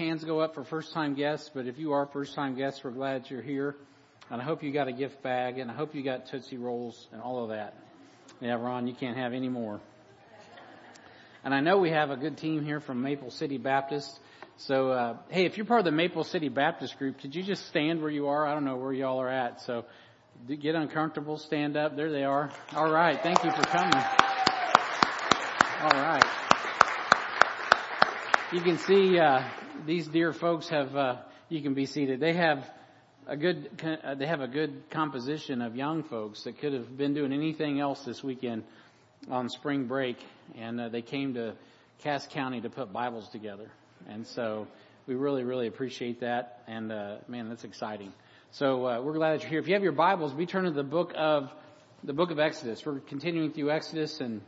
hands go up for first-time guests, but if you are first-time guests, we're glad that you're here. And I hope you got a gift bag, and I hope you got Tootsie Rolls and all of that. Yeah, Ron, you can't have any more. And I know we have a good team here from Maple City Baptist. So, hey, if you're part of the Maple City Baptist group, could you just stand where you are? I don't know where y'all are at. So get uncomfortable, stand up. There they are. All right. Thank you for coming. All right. You can see these dear folks have, you can be seated. They have a good composition of young folks that could have been doing anything else this weekend on spring break. And they came to Cass County to put Bibles together. And so we really, really appreciate that. And, man, that's exciting. So, we're glad that you're here. If you have your Bibles, we turn to the book of Exodus. We're continuing through Exodus and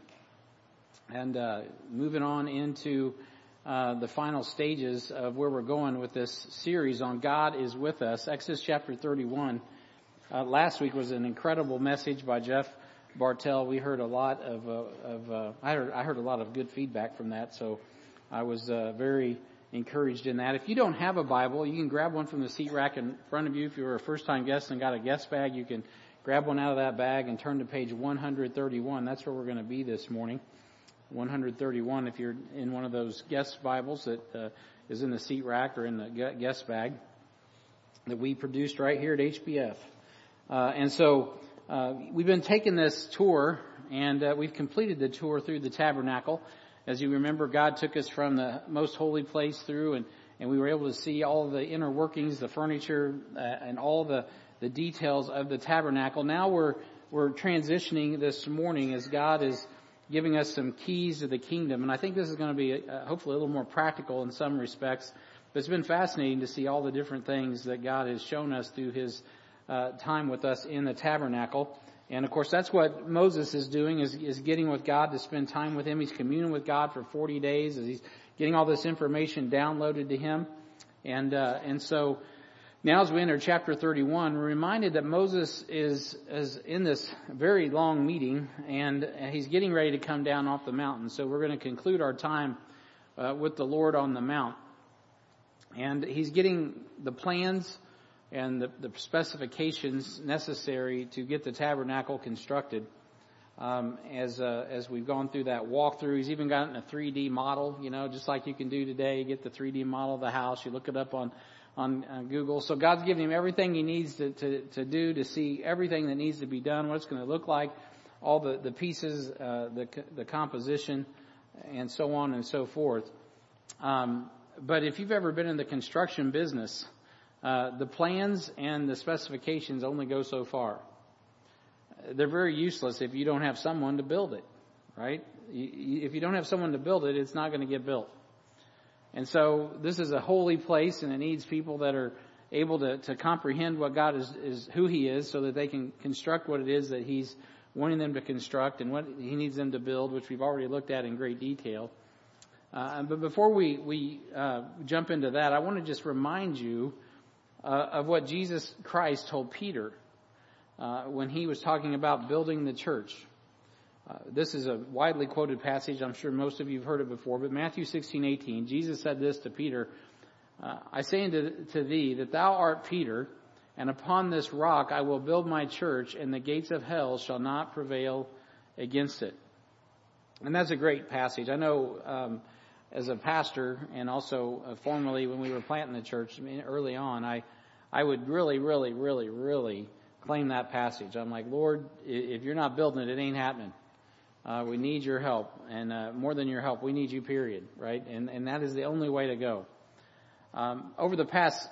moving on into, the final stages of where we're going with this series on God is with us. Exodus chapter 31. Last week was an incredible message by Jeff Bartell. We heard a lot I heard a lot of good feedback from that. So I was, very encouraged in that. If you don't have a Bible, you can grab one from the seat rack in front of you. If you're a first-time guest and got a guest bag, you can grab one out of that bag and turn to page 131. That's where we're going to be this morning. 131 if you're in one of those guest Bibles that is in the seat rack or in the guest bag that we produced right here at HBF. And so we've been taking this tour, and we've completed the tour through the tabernacle. As you remember, God took us from the most holy place through, and we were able to see all of the inner workings, the furniture, and all the details of the tabernacle. Now we're transitioning this morning as God is giving us some keys to the kingdom. And I think this is going to be hopefully a little more practical in some respects. But it's been fascinating to see all the different things that God has shown us through his time with us in the tabernacle. And of course, that's what Moses is doing, is getting with God to spend time with him. He's communing with God for 40 days as he's getting all this information downloaded to him. And so now as we enter chapter 31, we're reminded that Moses is in this very long meeting, and he's getting ready to come down off the mountain. So we're going to conclude our time with the Lord on the mount. And he's getting the plans and the specifications necessary to get the tabernacle constructed. As we've gone through that walkthrough, he's even gotten a 3D model, just like you can do today. You get the 3D model of the house. You look it up on Google. So God's giving him everything he needs to do, to see everything that needs to be done, what it's going to look like, all the pieces, the composition, and so on and so forth. But if you've ever been in the construction business, the plans and the specifications only go so far. They're very useless if you don't have someone to build it, right? If you don't have someone to build it, it's not going to get built. And so this is a holy place, and it needs people that are able to comprehend what God is who he is, so that they can construct what it is that he's wanting them to construct and what he needs them to build, which we've already looked at in great detail. But before we jump into that, I want to just remind you of what Jesus Christ told Peter when he was talking about building the church. This is a widely quoted passage. I'm sure most of you have heard it before. But Matthew 16:18, Jesus said this to Peter, I say unto thee that thou art Peter, and upon this rock I will build my church, and the gates of hell shall not prevail against it. And that's a great passage. I know as a pastor, and also formerly when we were planting the church, early on, I would really, really, really, really claim that passage. I'm like, Lord, if you're not building it, it ain't happening. We need your help, and more than your help, we need you, period, right? And that is the only way to go. Over the past,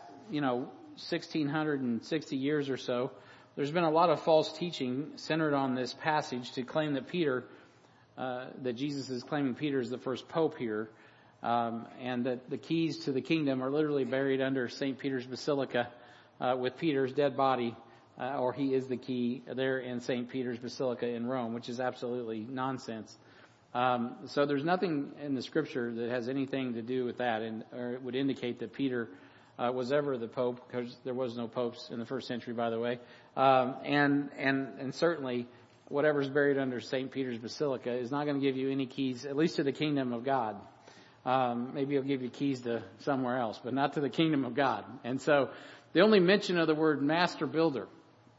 1,660 years or so, there's been a lot of false teaching centered on this passage to claim that that Jesus is claiming Peter is the first pope here, and that the keys to the kingdom are literally buried under St. Peter's Basilica with Peter's dead body, or he is the key there in St. Peter's Basilica in Rome, which is absolutely nonsense. So there's nothing in the scripture that has anything to do with that, or it would indicate that Peter was ever the pope, because there was no popes in the first century, by the way. And certainly whatever's buried under St. Peter's Basilica is not going to give you any keys, at least to the kingdom of God. maybe he'll give you keys to somewhere else, but not to the kingdom of God. And so the only mention of the word master builder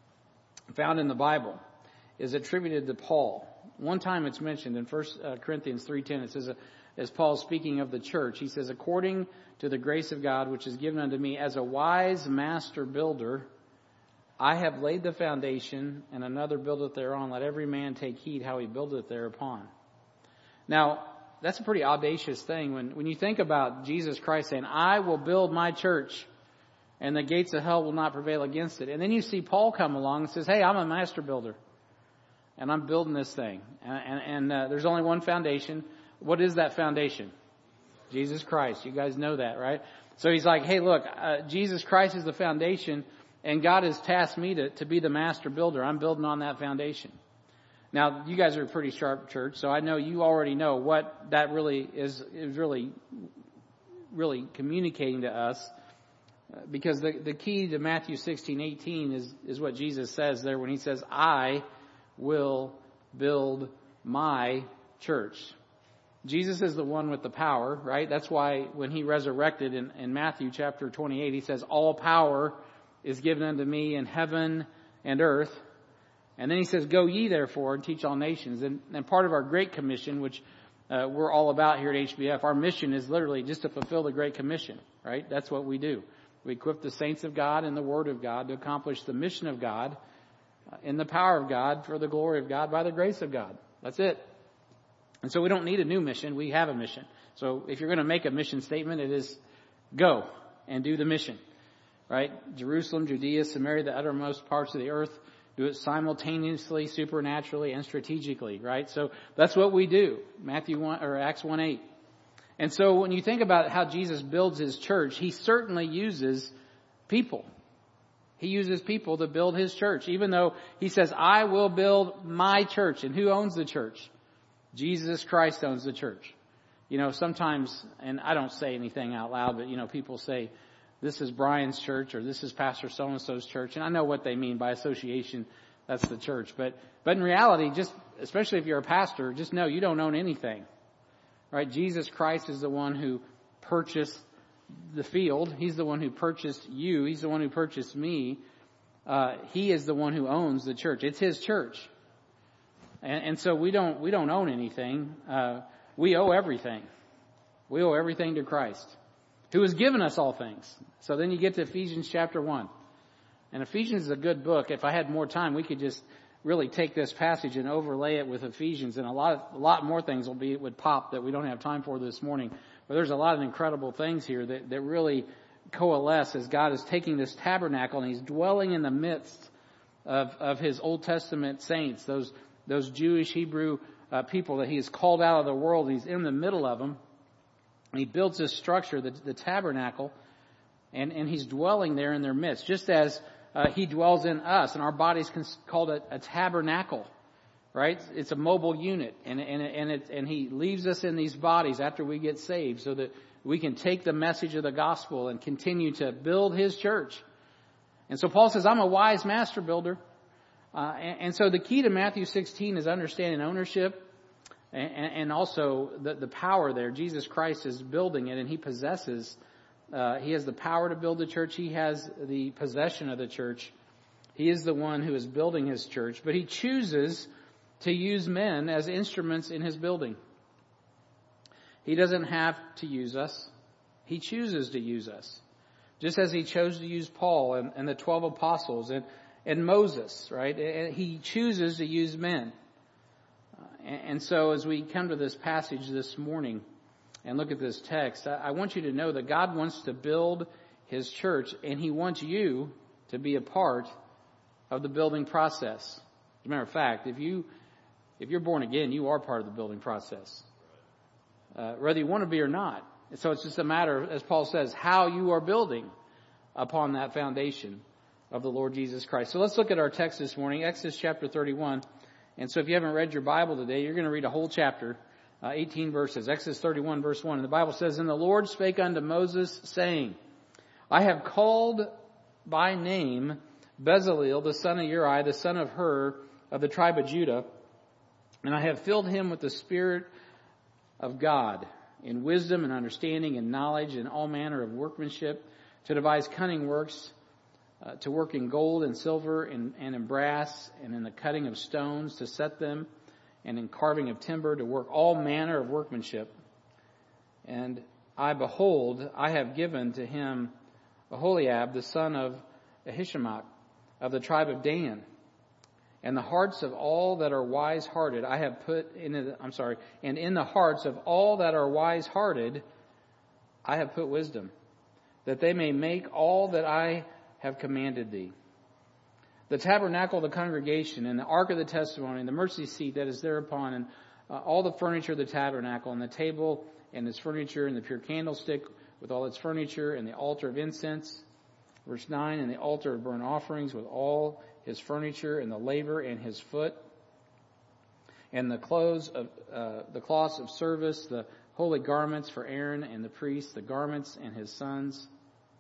found in the Bible is attributed to Paul. One time it's mentioned in 1 Corinthians 3:10. It says, as Paul speaking of the church, he says, according to the grace of God, which is given unto me as a wise master builder, I have laid the foundation, and another buildeth thereon. Let every man take heed how he buildeth thereupon. Now, that's a pretty audacious thing when you think about Jesus Christ saying, I will build my church, and the gates of hell will not prevail against it. And then you see Paul come along and says, hey, I'm a master builder, and I'm building this thing. And there's only one foundation. What is that foundation? Jesus Christ. You guys know that, right? So he's like, hey, look, Jesus Christ is the foundation, and God has tasked me to be the master builder. I'm building on that foundation. Now, you guys are a pretty sharp church, so I know you already know what that really is really communicating to us. Because the key to Matthew 16:18 is what Jesus says there when he says, I will build my church. Jesus is the one with the power, right? That's why when he resurrected in Matthew chapter 28, he says, all power is given unto me in heaven and earth. And then he says, go ye therefore and teach all nations. And part of our Great Commission, which we're all about here at HBF, our mission is literally just to fulfill the Great Commission, right? That's what we do. We equip the saints of God and the Word of God to accomplish the mission of God in the power of God for the glory of God by the grace of God. That's it. And so we don't need a new mission. We have a mission. So if you're going to make a mission statement, it is go and do the mission, right? Jerusalem, Judea, Samaria, the uttermost parts of the earth. Do it simultaneously, supernaturally, and strategically, right? So that's what we do. Acts 1:8. And so when you think about how Jesus builds his church, he certainly uses people. He uses people to build his church, even though he says, I will build my church. And who owns the church? Jesus Christ owns the church. You know, sometimes, and I don't say anything out loud, but, you know, people say, this is Brian's church or this is Pastor so-and-so's church. And I know what they mean by association. That's the church. But in reality, just, especially if you're a pastor, just know you don't own anything. Right? Jesus Christ is the one who purchased the field. He's the one who purchased you. He's the one who purchased me. He is the one who owns the church. It's his church. And so we don't own anything. We owe everything. We owe everything to Christ, who has given us all things. So then you get to Ephesians chapter 1. And Ephesians is a good book. If I had more time, we could just really take this passage and overlay it with Ephesians, and a lot more things would pop that we don't have time for this morning. But there's a lot of incredible things here that really coalesce as God is taking this tabernacle and he's dwelling in the midst of his Old Testament saints, those Jewish Hebrew people that he has called out of the world. He's in the middle of them. And he builds this structure, the tabernacle, and he's dwelling there in their midst, just as he dwells in us, and our body's called a tabernacle, right? It's a mobile unit, and he leaves us in these bodies after we get saved, so that we can take the message of the gospel and continue to build his church. And so Paul says, I'm a wise master builder. And so the key to Matthew 16 is understanding ownership, and also the power there. Jesus Christ is building it, and he possesses. He has the power to build the church. He has the possession of the church. He is the one who is building his church, but he chooses to use men as instruments in his building. He doesn't have to use us. He chooses to use us. Just as he chose to use Paul and the 12 apostles and Moses, right? And he chooses to use men. And so as we come to this passage this morning and look at this text, I want you to know that God wants to build his church, and he wants you to be a part of the building process. As a matter of fact, if you're born again, you are part of the building process, whether you want to be or not. So it's just a matter, as Paul says, how you are building upon that foundation of the Lord Jesus Christ. So let's look at our text this morning, Exodus chapter 31. And so if you haven't read your Bible today, you're going to read a whole chapter, 18 verses. Exodus 31 verse 1. And the Bible says, And the Lord spake unto Moses, saying, I have called by name Bezaleel, the son of Uri, the son of Hur, of the tribe of Judah, and I have filled him with the Spirit of God in wisdom and understanding and knowledge and all manner of workmanship, to devise cunning works, to work in gold and silver and in brass and in the cutting of stones, to set them, and in carving of timber, to work all manner of workmanship. And behold, I have given to him Aholiab, the son of Ahisamach, of the tribe of Dan. And the hearts of all that are wise-hearted I have put and in the hearts of all that are wise-hearted I have put wisdom, that they may make all that I have commanded thee. The tabernacle of the congregation, and the ark of the testimony, and the mercy seat that is thereupon, and all the furniture of the tabernacle, and the table and its furniture, and the pure candlestick with all its furniture, and the altar of incense. Verse 9, and the altar of burnt offerings with all his furniture, and the laver and his foot, and the cloths of service, the holy garments for Aaron and the priests, the garments and his sons,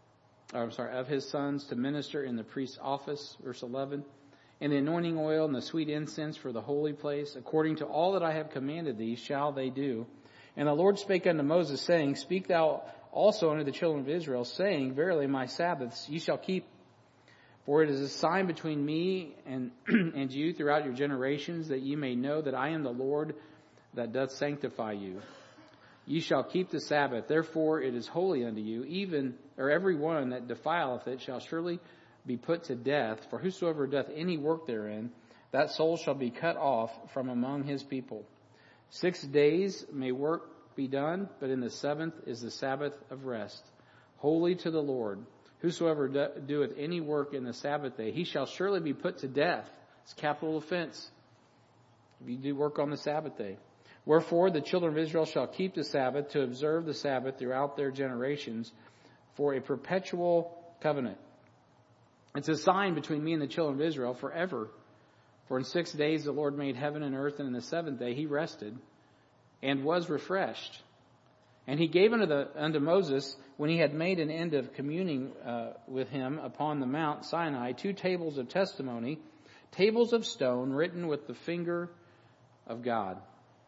of his sons to minister in the priest's office. Verse 11, and the anointing oil and the sweet incense for the holy place, according to all that I have commanded thee, shall they do. And the Lord spake unto Moses, saying, Speak thou also unto the children of Israel, saying, Verily my Sabbaths ye shall keep. For it is a sign between me and you throughout your generations, that ye may know that I am the Lord that doth sanctify you. Ye shall keep the Sabbath, therefore it is holy unto you. Every one that defileth it shall surely be put to death. For whosoever doth any work therein, that soul shall be cut off from among his people. 6 days may work be done, but in the seventh is the Sabbath of rest, holy to the Lord. Whosoever doeth any work in the Sabbath day, he shall surely be put to death. It's capital offense if you do work on the Sabbath day. Wherefore the children of Israel shall keep the Sabbath, to observe the Sabbath throughout their generations, for a perpetual covenant. It's a sign between me and the children of Israel forever. For in 6 days the Lord made heaven and earth, and in the seventh day he rested and was refreshed. And he gave unto Moses, when he had made an end of communing with him upon the Mount Sinai, 2 tables of testimony, tables of stone written with the finger of God.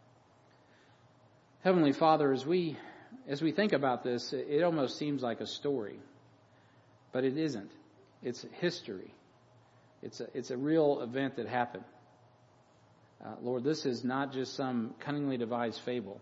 Heavenly Father, as we think about this, it almost seems like a story, but it isn't. It's history. It's a real event that happened. Lord, this is not just some cunningly devised fable.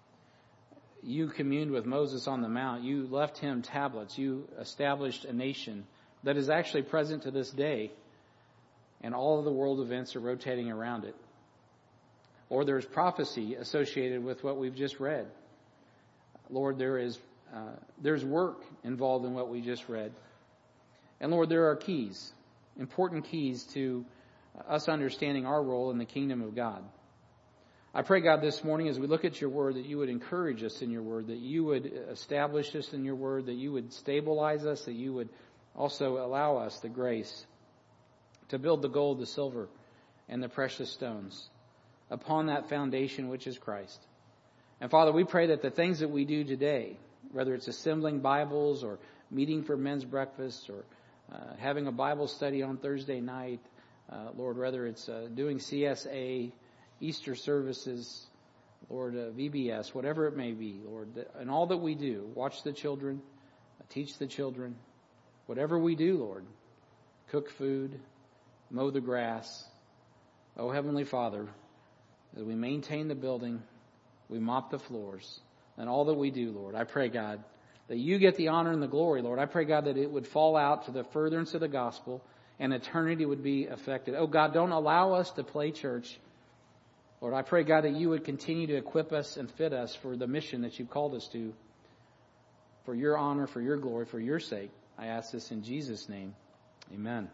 You communed with Moses on the mount. You left him tablets. You established a nation that is actually present to this day, and all of the world events are rotating around it. Or there's prophecy associated with what we've just read. Lord, there's work involved in what we just read. And Lord, there are keys, important keys to us understanding our role in the kingdom of God. I pray, God, this morning as we look at your word, that you would encourage us in your word, that you would establish us in your word, that you would stabilize us, that you would also allow us the grace to build the gold, the silver, and the precious stones upon that foundation which is Christ. And Father, we pray that the things that we do today, whether it's assembling Bibles or meeting for men's breakfast or having a Bible study on Thursday night, Lord, whether it's doing CSA, Easter services, Lord, VBS, whatever it may be, Lord, and all that we do, watch the children, teach the children, whatever we do, Lord, cook food, mow the grass. Oh, Heavenly Father, as we maintain the building, we mop the floors, and all that we do, Lord, I pray, God, that you get the honor and the glory, Lord. I pray, God, that it would fall out to the furtherance of the gospel and eternity would be affected. Oh, God, don't allow us to play church. Lord, I pray, God, that you would continue to equip us and fit us for the mission that you've called us to, for your honor, for your glory, for your sake. I ask this in Jesus' name. Amen.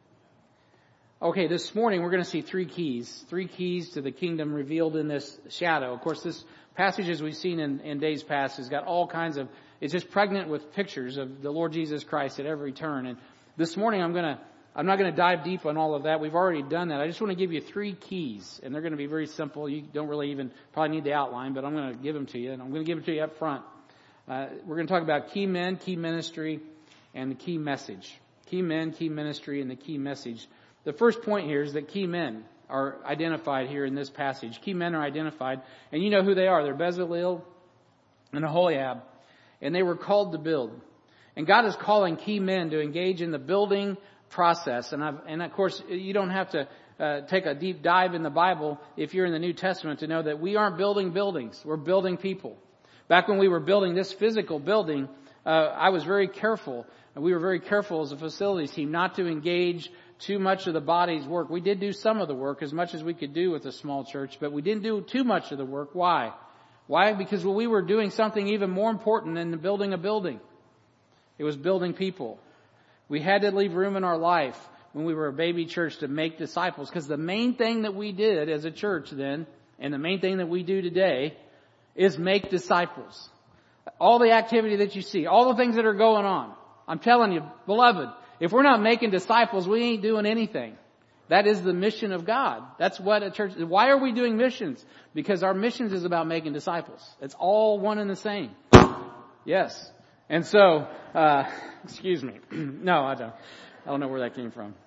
Okay, this morning we're going to see 3 keys to the kingdom revealed in this shadow. Of course, this passage, as we've seen in days past, has got all kinds of, it's just pregnant with pictures of the Lord Jesus Christ at every turn. And this morning I'm not going to dive deep on all of that. We've already done that. I just want to give you 3 keys, and they're going to be very simple. You don't really even probably need the outline, but I'm going to give them to you, and I'm going to give them to you up front. We're going to talk about key men, key ministry, and the key message. Key men, key ministry, and the key message. The first point here is that key men are identified here in this passage. Key men are identified, and you know who they are. They're Bezalel, and Aholiab, and they were called to build. And God is calling key men to engage in the building process. And of course, you don't have to take a deep dive in the Bible if you're in the New Testament to know that we aren't building buildings. We're building people. Back when we were building this physical building, I was very careful. We were very careful as a facilities team not to engage too much of the body's work. We did do some of the work, as much as we could do with a small church, but we didn't do too much of the work. Why? Why? Because we were doing something even more important than building a building. It was building people. We had to leave room in our life when we were a baby church to make disciples, because the main thing that we did as a church then, and the main thing that we do today, is make disciples. All the activity that you see, all the things that are going on, I'm telling you, beloved, if we're not making disciples, we ain't doing anything. That is the mission of God. That's what a church, why are we doing missions? Because our missions is about making disciples. It's all one and the same. Yes. And so, excuse me. No, I don't know where that came from.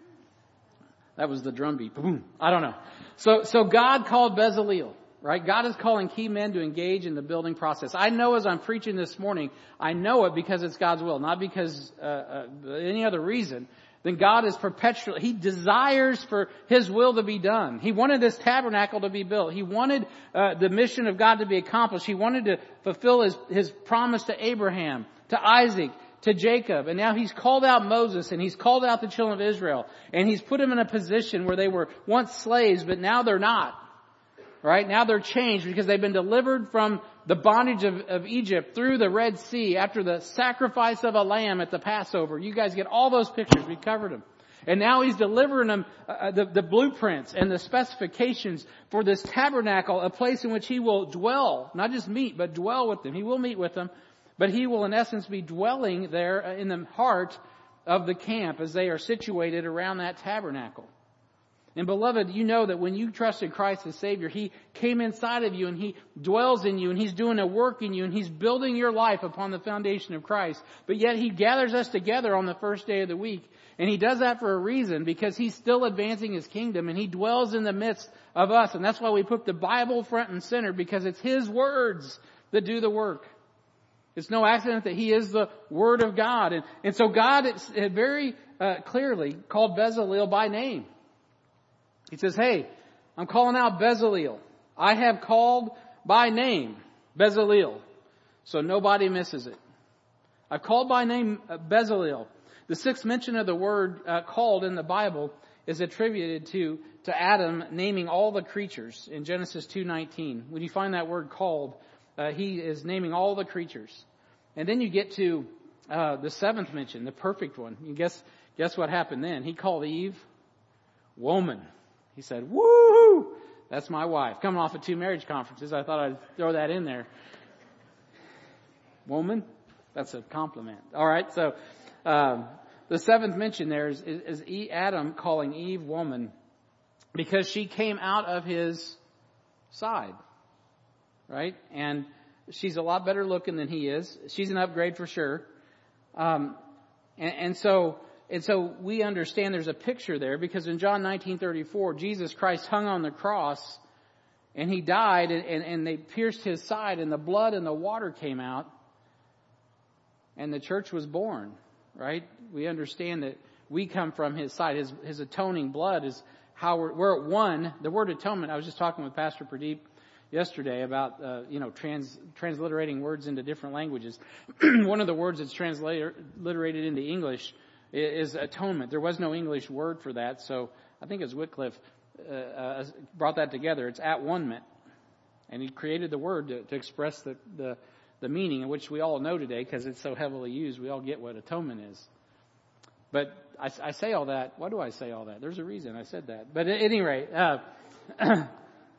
That was the drum beat. Boom. I don't know. So God called Bezaleel, right? God is calling key men to engage in the building process. I know as I'm preaching this morning, I know it because it's God's will, not because any other reason. Then God is perpetually, He desires for His will to be done. He wanted this tabernacle to be built. He wanted the mission of God to be accomplished. He wanted to fulfill His promise to Abraham, to Isaac, to Jacob. And now He's called out Moses, and He's called out the children of Israel. And He's put them in a position where they were once slaves, but now they're not. Right? Now they're changed because they've been delivered from the bondage of Egypt through the Red Sea after the sacrifice of a lamb at the Passover. You guys get all those pictures. We covered them. And now He's delivering them the blueprints and the specifications for this tabernacle, a place in which He will dwell, not just meet, but dwell with them. He will meet with them, but He will in essence be dwelling there in the heart of the camp as they are situated around that tabernacle. And beloved, you know that when you trusted Christ as Savior, He came inside of you and He dwells in you and He's doing a work in you and He's building your life upon the foundation of Christ. But yet He gathers us together on the first day of the week. And He does that for a reason, because He's still advancing His kingdom and He dwells in the midst of us. And that's why we put the Bible front and center, because it's His words that do the work. It's no accident that He is the Word of God. And so God had very clearly called Bezaleel by name. He says, hey, I'm calling out Bezaleel. I have called by name Bezaleel, so nobody misses it. I've called by name Bezaleel. The sixth mention of the word called in the Bible is attributed to Adam naming all the creatures in Genesis 2:19. When you find that word called, he is naming all the creatures. And then you get to the seventh mention, the perfect one. You guess what happened then? He called Eve woman. He said, woo! That's my wife. Coming off of 2 marriage conferences, I thought I'd throw that in there. Woman? That's a compliment. All right, so the seventh mention there is Adam calling Eve woman because she came out of his side, right? And she's a lot better looking than he is. She's an upgrade for sure. And so we understand there's a picture there, because in John 19:34, Jesus Christ hung on the cross and He died and they pierced His side and the blood and the water came out and the church was born, right? We understand that we come from His side. His atoning blood is how we're at one. The word atonement, I was just talking with Pastor Pradeep yesterday about, transliterating words into different languages. One of the words that's transliterated into English is atonement. There was no English word for that, so I think it's Wycliffe brought that together. It's at one-ment. And he created the word to express the meaning, in which we all know today because it's so heavily used. We all get what atonement is. But I say all that. Why do I say all that? There's a reason I said that. But at any rate, I'm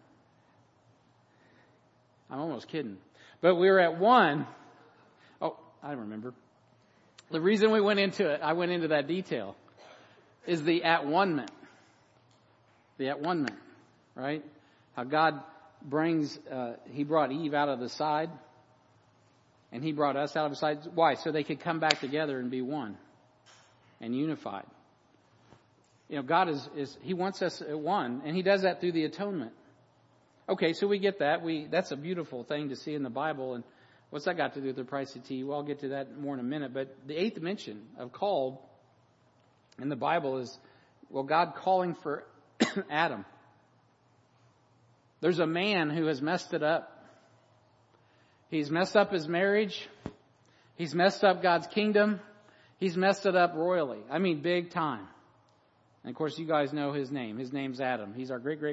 almost kidding. But we were at one. Oh, I remember. The reason we went into it, I went into that detail, is the at one-ment. The at one-ment, right? How God He brought Eve out of the side, and He brought us out of the side. Why? So they could come back together and be one and unified. God He wants us at one, and He does that through the atonement. Okay, so we get that. That's a beautiful thing to see in the Bible, and What's that got to do with the price of tea? Well, I'll get to that more in a minute. But the 8th mention of called in the Bible is, well, God calling for Adam. There's a man who has messed it up. He's messed up his marriage. He's messed up God's kingdom. He's messed it up royally. I mean, big time. And of course, you guys know his name. His name's Adam. He's our great.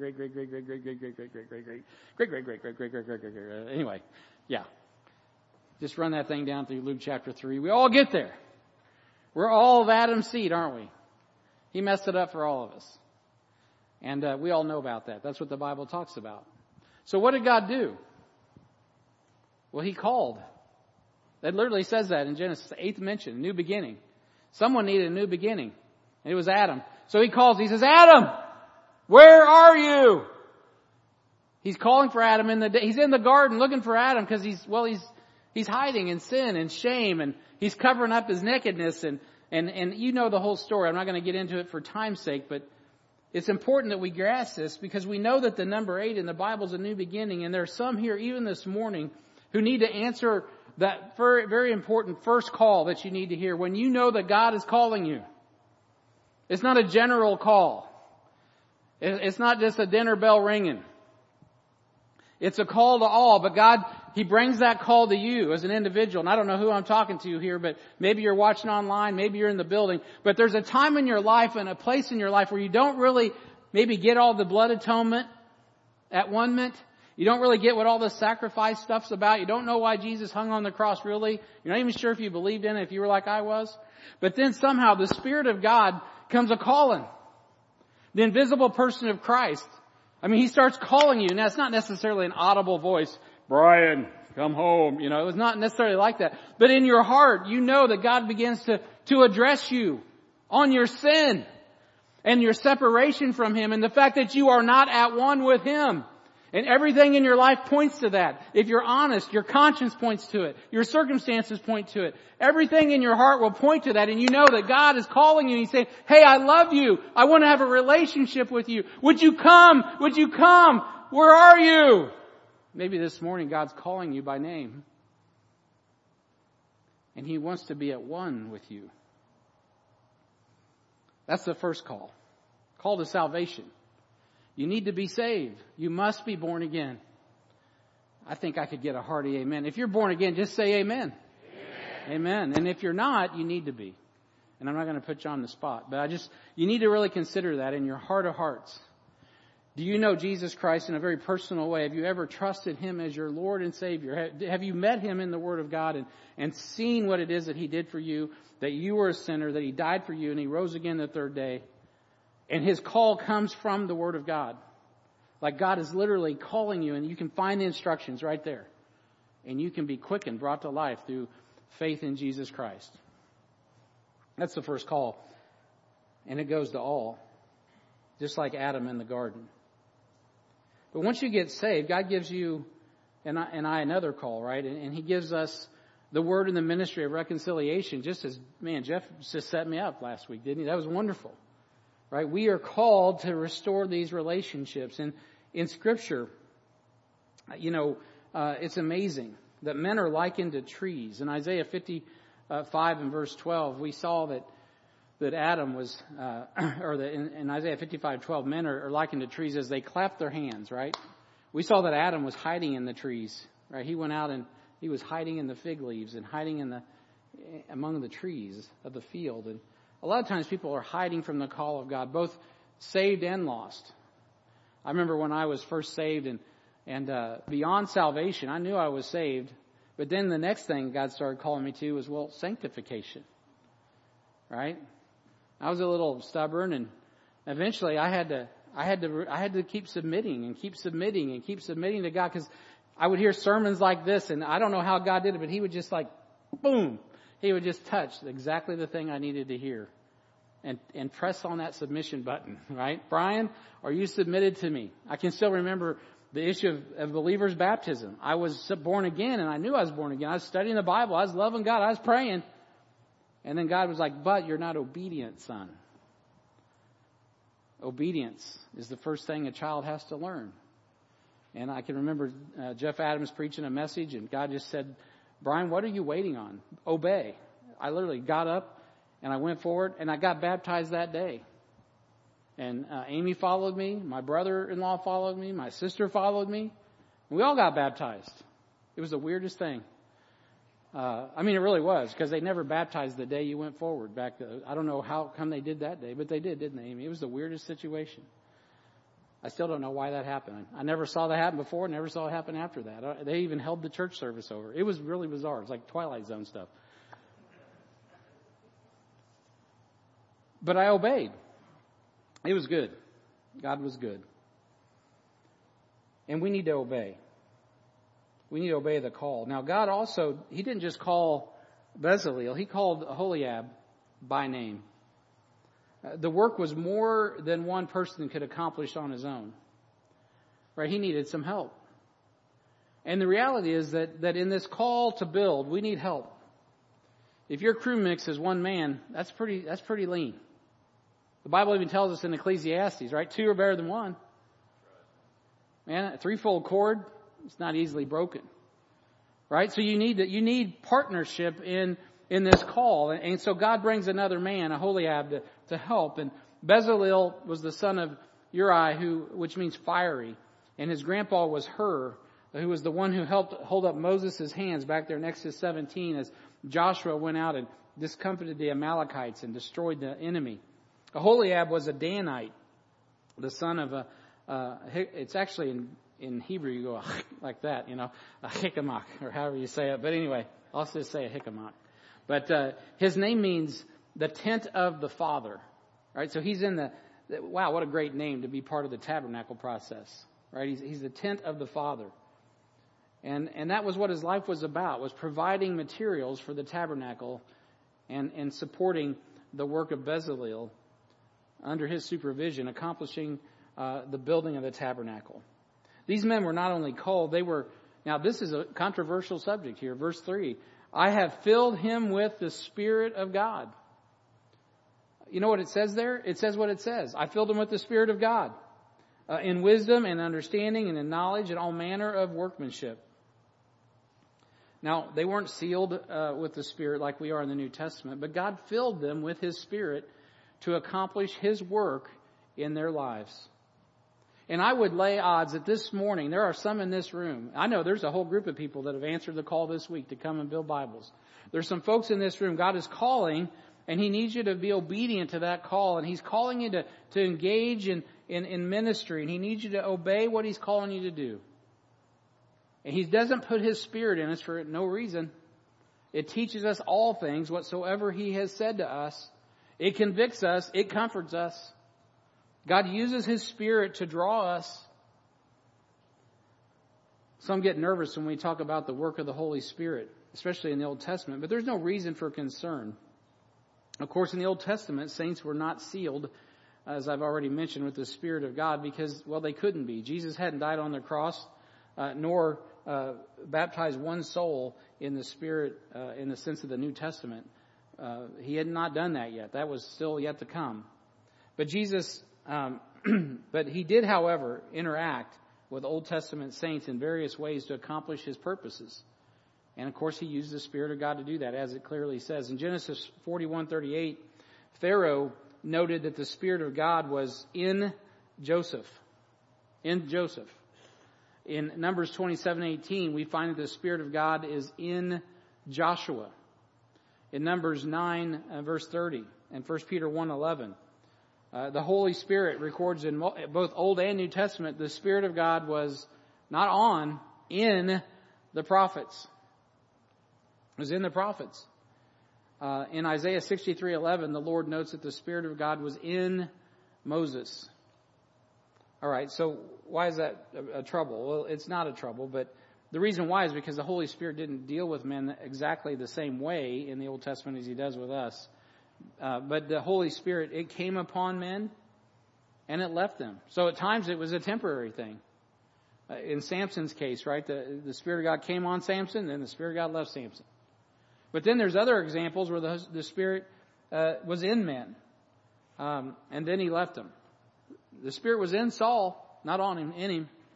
Anyway, yeah. Just run that thing down through Luke chapter 3. We all get there. We're all of Adam's seed, aren't we? He messed it up for all of us. And we all know about that. That's what the Bible talks about. So what did God do? Well, he called. It literally says that in Genesis, the 8th mention, new beginning. Someone needed a new beginning. And it was Adam. So he calls. He says, Adam, where are you? He's calling for Adam he's in the garden looking for Adam because he's hiding in sin and shame, and he's covering up his nakedness, and you know the whole story. I'm not going to get into it for time's sake, but it's important that we grasp this because we know that the number 8 in the Bible is a new beginning, and there are some here even this morning who need to answer that very, very important first call that you need to hear when you know that God is calling you. It's not a general call. It's not just a dinner bell ringing. It's a call to all, but God, He brings that call to you as an individual. And I don't know who I'm talking to here, but maybe you're watching online, maybe you're in the building. But there's a time in your life and a place in your life where you don't really maybe get all the blood atonement at one minute. You don't really get what all the sacrifice stuff's about. You don't know why Jesus hung on the cross really. You're not even sure if you believed in it, if you were like I was. But then somehow the Spirit of God comes a calling. The invisible person of Christ. I mean, He starts calling you. Now, it's not necessarily an audible voice. Brian, come home. You know, it was not necessarily like that. But in your heart, you know that God begins to address you on your sin and your separation from Him and the fact that you are not at one with Him. And everything in your life points to that. If you're honest, your conscience points to it. Your circumstances point to it. Everything in your heart will point to that. And you know that God is calling you. He's saying, hey, I love you. I want to have a relationship with you. Would you come? Would you come? Where are you? Maybe this morning God's calling you by name. And He wants to be at one with you. That's the first call. Call to salvation. You need to be saved. You must be born again. I think I could get a hearty amen. If you're born again, just say amen. Amen. And if you're not, you need to be. And I'm not going to put you on the spot, but you need to really consider that in your heart of hearts. Do you know Jesus Christ in a very personal way? Have you ever trusted Him as your Lord and Savior? Have you met Him in the Word of God and seen what it is that He did for you, that you were a sinner, that He died for you and He rose again the third day? And His call comes from the Word of God. Like God is literally calling you, and you can find the instructions right there. And you can be quickened, brought to life through faith in Jesus Christ. That's the first call. And it goes to all. Just like Adam in the garden. But once you get saved, God gives you and I another call, right? And He gives us the word in the ministry of reconciliation. Just as, man, Jeff just set me up last week, didn't he? That was wonderful. Right? We are called to restore these relationships. And in Scripture, it's amazing that men are likened to trees. In Isaiah 55 and verse 12, we saw that Adam was, in Isaiah 55:12, men are likened to trees as they clap their hands, right? We saw that Adam was hiding in the trees, right? He went out and he was hiding in the fig leaves and hiding among the trees of the field. And a lot of times people are hiding from the call of God, both saved and lost. I remember when I was first saved and beyond salvation, I knew I was saved. But then the next thing God started calling me to was, sanctification. Right? I was a little stubborn, and eventually I had to keep submitting and keep submitting and keep submitting to God, because I would hear sermons like this, and I don't know how God did it, but He would just boom. He would just touch exactly the thing I needed to hear and press on that submission button, right? Brian, are you submitted to me? I can still remember the issue of believers' baptism. I was born again, and I knew I was born again. I was studying the Bible. I was loving God. I was praying. And then God was like, but you're not obedient, son. Obedience is the first thing a child has to learn. And I can remember Jeff Adams preaching a message, and God just said, Brian, what are you waiting on? Obey. I literally got up and I went forward and I got baptized that day. And Amy followed me. My brother-in-law followed me. My sister followed me. We all got baptized. It was the weirdest thing. It really was, because they never baptized the day you went forward back. I don't know how come they did that day, but they did, didn't they, Amy? It was the weirdest situation. I still don't know why that happened. I never saw that happen before, never saw it happen after that. They even held the church service over. It was really bizarre. It was like Twilight Zone stuff. But I obeyed. It was good. God was good. And we need to obey. We need to obey the call. Now, God also, He didn't just call Bezaleel. He called Aholiab by name. The work was more than one person could accomplish on his own. Right? He needed some help. And the reality is that in this call to build, we need help. If your crew mix is one man, that's pretty lean. The Bible even tells us in Ecclesiastes, right? 2 are better than 1. Man, a threefold cord, it's not easily broken. Right? So you need partnership in this call. And so God brings another man, Aholiab, to help. And Bezaleel was the son of Uri, which means fiery. And his grandpa was Hur, who was the one who helped hold up Moses' hands back there in Exodus 17 as Joshua went out and discomfited the Amalekites and destroyed the enemy. Aholiab was a Danite, the son of it's actually in Hebrew you go like that, a Hikamach, or however you say it. But anyway, I'll just say a Hikamach. But his name means the tent of the Father, right? So he's in wow, what a great name to be part of the tabernacle process, right? He's the tent of the Father. And that was what his life was about, was providing materials for the tabernacle and supporting the work of Bezaleel under his supervision, accomplishing the building of the tabernacle. These men were not only called, now this is a controversial subject here. Verse 3, I have filled him with the Spirit of God. You know what it says there? It says what it says. I filled him with the Spirit of God, in wisdom and understanding and in knowledge and all manner of workmanship. Now, they weren't sealed with the Spirit like we are in the New Testament, but God filled them with His Spirit to accomplish His work in their lives. And I would lay odds that this morning, there are some in this room. I know there's a whole group of people that have answered the call this week to come and build Bibles. There's some folks in this room. God is calling, and He needs you to be obedient to that call. And He's calling you to engage in ministry. And He needs you to obey what He's calling you to do. And He doesn't put His Spirit in us for no reason. It teaches us all things, whatsoever He has said to us. It convicts us. It comforts us. God uses His Spirit to draw us. Some get nervous when we talk about the work of the Holy Spirit, especially in the Old Testament, but there's no reason for concern. Of course, in the Old Testament, saints were not sealed, as I've already mentioned, with the Spirit of God because, they couldn't be. Jesus hadn't died on the cross, nor baptized one soul in the Spirit in the sense of the New Testament. He had not done that yet. That was still yet to come. But Jesus, but He did, however, interact with Old Testament saints in various ways to accomplish His purposes. And of course, He used the Spirit of God to do that, as it clearly says. In Genesis 41:38, Pharaoh noted that the Spirit of God was in Joseph. In Joseph. In Numbers 27:18, we find that the Spirit of God is in Joshua. In Numbers 9, verse 30, and 1 Peter 1:11, the Holy Spirit records in both Old and New Testament, the Spirit of God was not in the prophets. It was in the prophets. In Isaiah 63:11, the Lord notes that the Spirit of God was in Moses. All right, so why is that a trouble? Well, it's not a trouble, but the reason why is because the Holy Spirit didn't deal with men exactly the same way in the Old Testament as He does with us. But the Holy Spirit, it came upon men and it left them. So at times it was a temporary thing. In Samson's case, right, the Spirit of God came on Samson, and the Spirit of God left Samson. But then there's other examples where the Spirit was in men, and then He left them. The Spirit was in Saul, not on him, in him.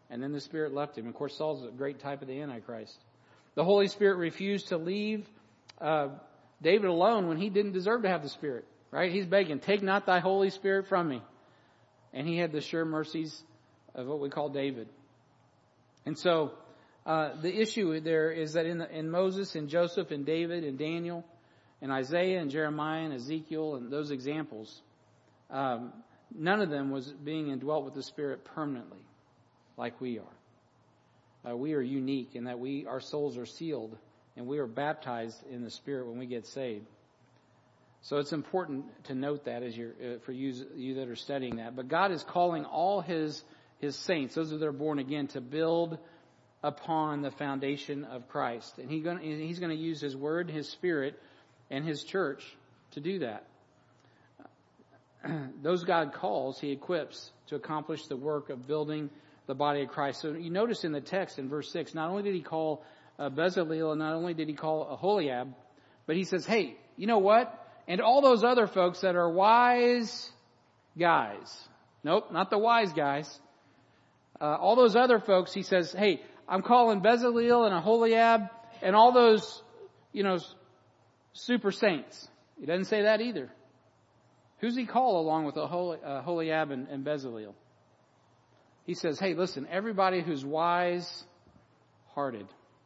And then the Spirit left him. Of course, Saul's a great type of the Antichrist. The Holy Spirit refused to leave David alone when he didn't deserve to have the Spirit. Right? He's begging, take not thy Holy Spirit from me. And he had the sure mercies of what we call David. And so the issue there is that in Moses and Joseph and David and Daniel and Isaiah and Jeremiah and Ezekiel and those examples, none of them was being indwelt with the Spirit permanently like we are. We are unique in that our souls are sealed and we are baptized in the Spirit when we get saved. So it's important to note that as for you that are studying that. But God is calling all His saints, those that are born again, to build upon the foundation of Christ. And He's going to use His Word, His Spirit, and His church to do that. Those God calls, He equips to accomplish the work of building the body of Christ. So you notice in the text in verse 6, not only did He call Bezalel, and not only did He call Aholiab, but He says, hey, you know what? And all those other folks that are wise guys. Nope, not the wise guys. All those other folks, He says, hey, I'm calling Bezalel and Aholiab and all those, super saints. He doesn't say that either. Who's He call along with Aholiab and Bezalel? He says, hey, listen, everybody who's wise-hearted.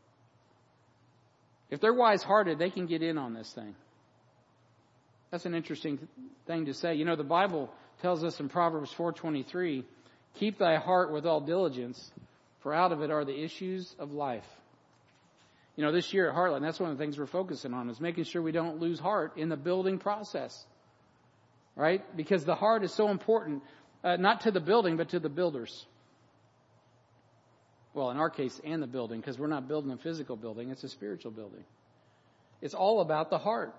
If they're wise-hearted, they can get in on this thing. That's an interesting thing to say. The Bible tells us in Proverbs 4:23, keep thy heart with all diligence, for out of it are the issues of life. This year at Heartland, that's one of the things we're focusing on, is making sure we don't lose heart in the building process. Right? Because the heart is so important, not to the building, but to the builders. Well, in our case, and the building, because we're not building a physical building, it's a spiritual building. It's all about the heart.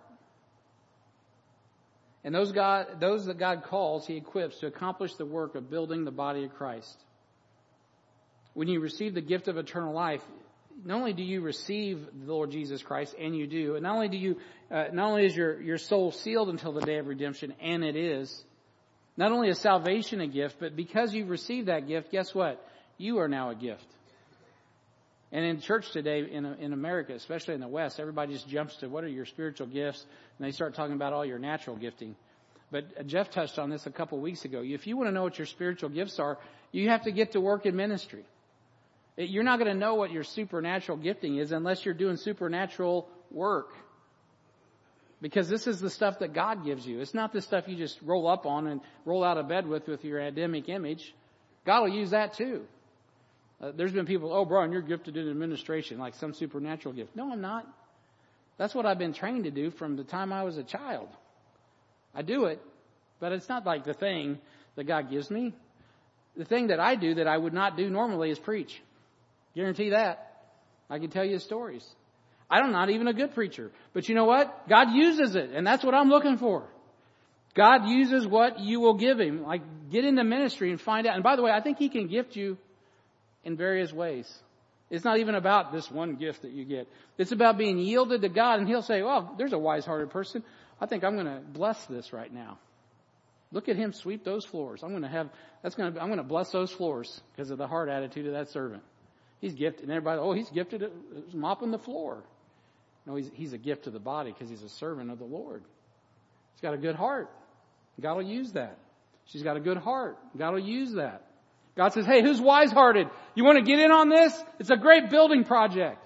And those that God calls, He equips to accomplish the work of building the body of Christ. When you receive the gift of eternal life, not only do you receive the Lord Jesus Christ, and you do, and not only is your soul sealed until the day of redemption, and it is, not only is salvation a gift, but because you've received that gift, guess what? You are now a gift. And in church today, in America, especially in the West, everybody just jumps to what are your spiritual gifts, and they start talking about all your natural gifting. But Jeff touched on this a couple weeks ago. If you want to know what your spiritual gifts are, you have to get to work in ministry. You're not going to know what your supernatural gifting is unless you're doing supernatural work. Because this is the stuff that God gives you. It's not the stuff you just roll up on and roll out of bed with your Adamic image. God will use that too. There's been people, oh, Brian, you're gifted in administration, like some supernatural gift. No, I'm not. That's what I've been trained to do from the time I was a child. I do it, but it's not like the thing that God gives me. The thing that I do that I would not do normally is preach. Guarantee that. I can tell you stories. I'm not even a good preacher. But you know what? God uses it, and that's what I'm looking for. God uses what you will give Him. Like, get into ministry and find out. And by the way, I think He can gift you in various ways. It's not even about this one gift that you get. It's about being yielded to God, and He'll say, well, there's a wise-hearted person. I think I'm going to bless this right now. Look at him sweep those floors. I'm going to bless those floors because of the heart attitude of that servant. He's gifted. And everybody, he's gifted at mopping the floor. No, he's a gift to the body because he's a servant of the Lord. He's got a good heart. God will use that. She's got a good heart. God will use that. God says, hey, who's wise-hearted? You want to get in on this? It's a great building project.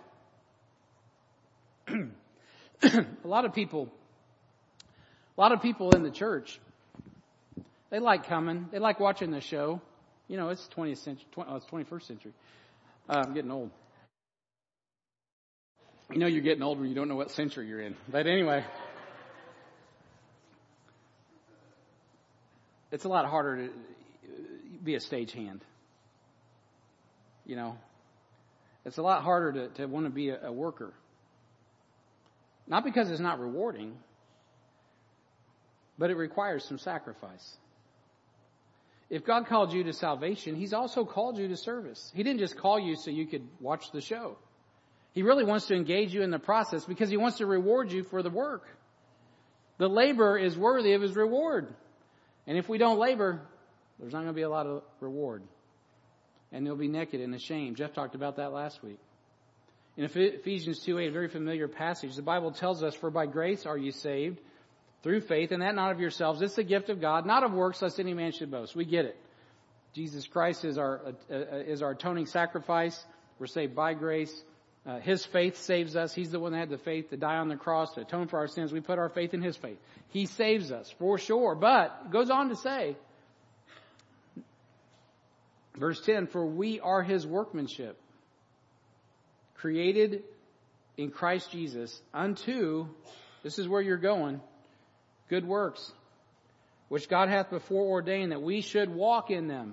A lot of people in the church, they like coming. They like watching the show. It's 20th century. It's 21st century. I'm getting old. You're getting old when you don't know what century you're in. But anyway, it's a lot harder to be a stagehand. It's a lot harder to want to be a worker. Not because it's not rewarding, but it requires some sacrifice. If God called you to salvation, He's also called you to service. He didn't just call you so you could watch the show. He really wants to engage you in the process because He wants to reward you for the work. The laborer is worthy of his reward. And if we don't labor, there's not going to be a lot of reward. and they'll be naked and ashamed. Jeff talked about that last week. In Ephesians 2:8, a very familiar passage, the Bible tells us, "For by grace are you saved, through faith, and that not of yourselves. It's the gift of God, not of works, lest any man should boast." We get it. Jesus Christ is our atoning sacrifice. We're saved by grace. His faith saves us. He's the one that had the faith to die on the cross to atone for our sins. We put our faith in His faith. He saves us, for sure. But it goes on to say, verse 10, "For we are His workmanship, created in Christ Jesus unto," this is where you're going, "good works, which God hath before ordained that we should walk in them."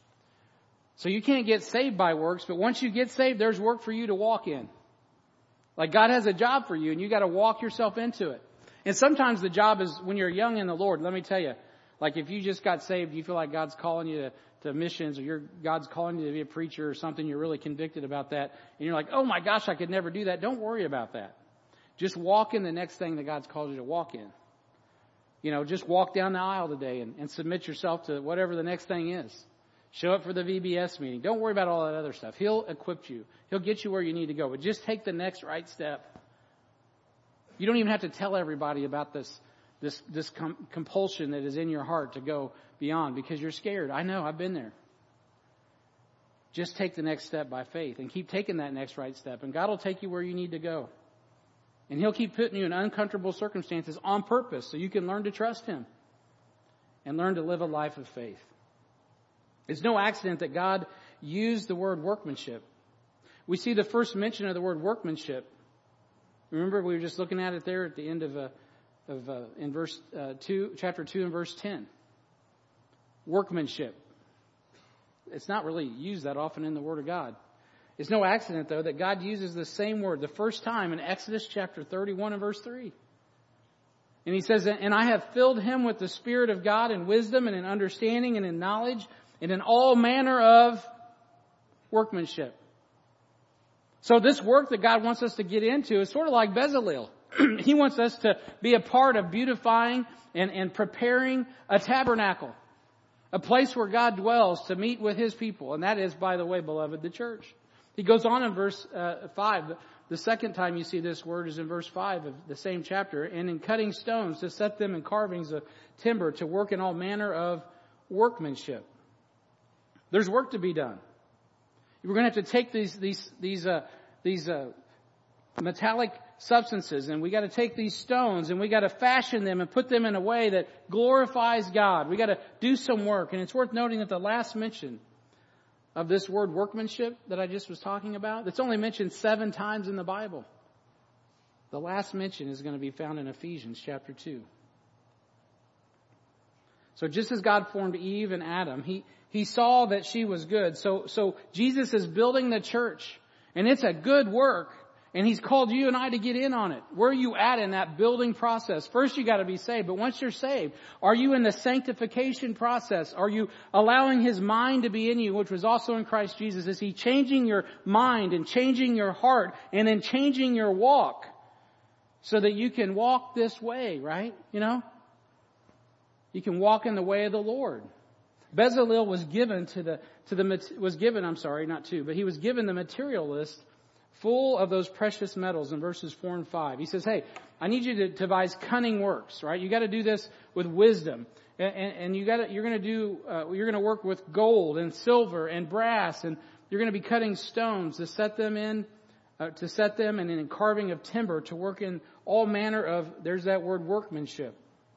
So you can't get saved by works, but once you get saved, there's work for you to walk in. Like God has a job for you, and you got to walk yourself into it. And sometimes the job is when you're young in the Lord. Let me tell you, like if you just got saved, you feel like God's calling you to missions, or God's calling you to be a preacher or something, you're really convicted about that, and you're like, "Oh my gosh, I could never do that." Don't worry about that. Just walk in the next thing that God's called you to walk in. Just walk down the aisle today and submit yourself to whatever the next thing is. Show up for the VBS meeting. Don't worry about all that other stuff. He'll equip you. He'll get you where you need to go. But just take the next right step. You don't even have to tell everybody about this compulsion that is in your heart to go beyond because you're scared. I know. I've been there. Just take the next step by faith and keep taking that next right step. And God will take you where you need to go. And He'll keep putting you in uncomfortable circumstances on purpose so you can learn to trust Him and learn to live a life of faith. It's no accident that God used the word workmanship. We see the first mention of the word workmanship. Remember, we were just looking at it there at the end in verse 2, chapter 2 and verse 10. Workmanship. It's not really used that often in the Word of God. It's no accident, though, that God uses the same word the first time in Exodus chapter 31 and verse 3. And He says, "And I have filled him with the Spirit of God in wisdom and in understanding and in knowledge and in all manner of workmanship." So this work that God wants us to get into is sort of like Bezalel. He wants us to be a part of beautifying and preparing a tabernacle. A place where God dwells to meet with His people. And that is, by the way, beloved, the church. He goes on in verse 5. The second time you see this word is in verse 5 of the same chapter. "And in cutting stones to set them in carvings of timber to work in all manner of workmanship." There's work to be done. We're going to have to take these metallic substances, and we got to take these stones, and we got to fashion them and put them in a way that glorifies God. We got to do some work, and it's worth noting that the last mention of this word workmanship that I just was talking about, it's only mentioned 7 times in the Bible. The last mention is going to be found in Ephesians chapter 2. So just as God formed Eve and Adam, He saw that she was good. So Jesus is building the church, and it's a good work. And He's called you and I to get in on it. Where are you at in that building process? First, you got to be saved. But once you're saved, are you in the sanctification process? Are you allowing His mind to be in you, which was also in Christ Jesus? Is He changing your mind and changing your heart and then changing your walk so that you can walk this way, right? You can walk in the way of the Lord. Bezalel was given he was given the material list full of those precious metals in verses 4 and 5. He says, "Hey, I need you to devise cunning works," right? You got to do this with wisdom, and you're going to work with gold and silver and brass, and you're going to be cutting stones to set them and in carving of timber to work in all manner of, there's that word, workmanship.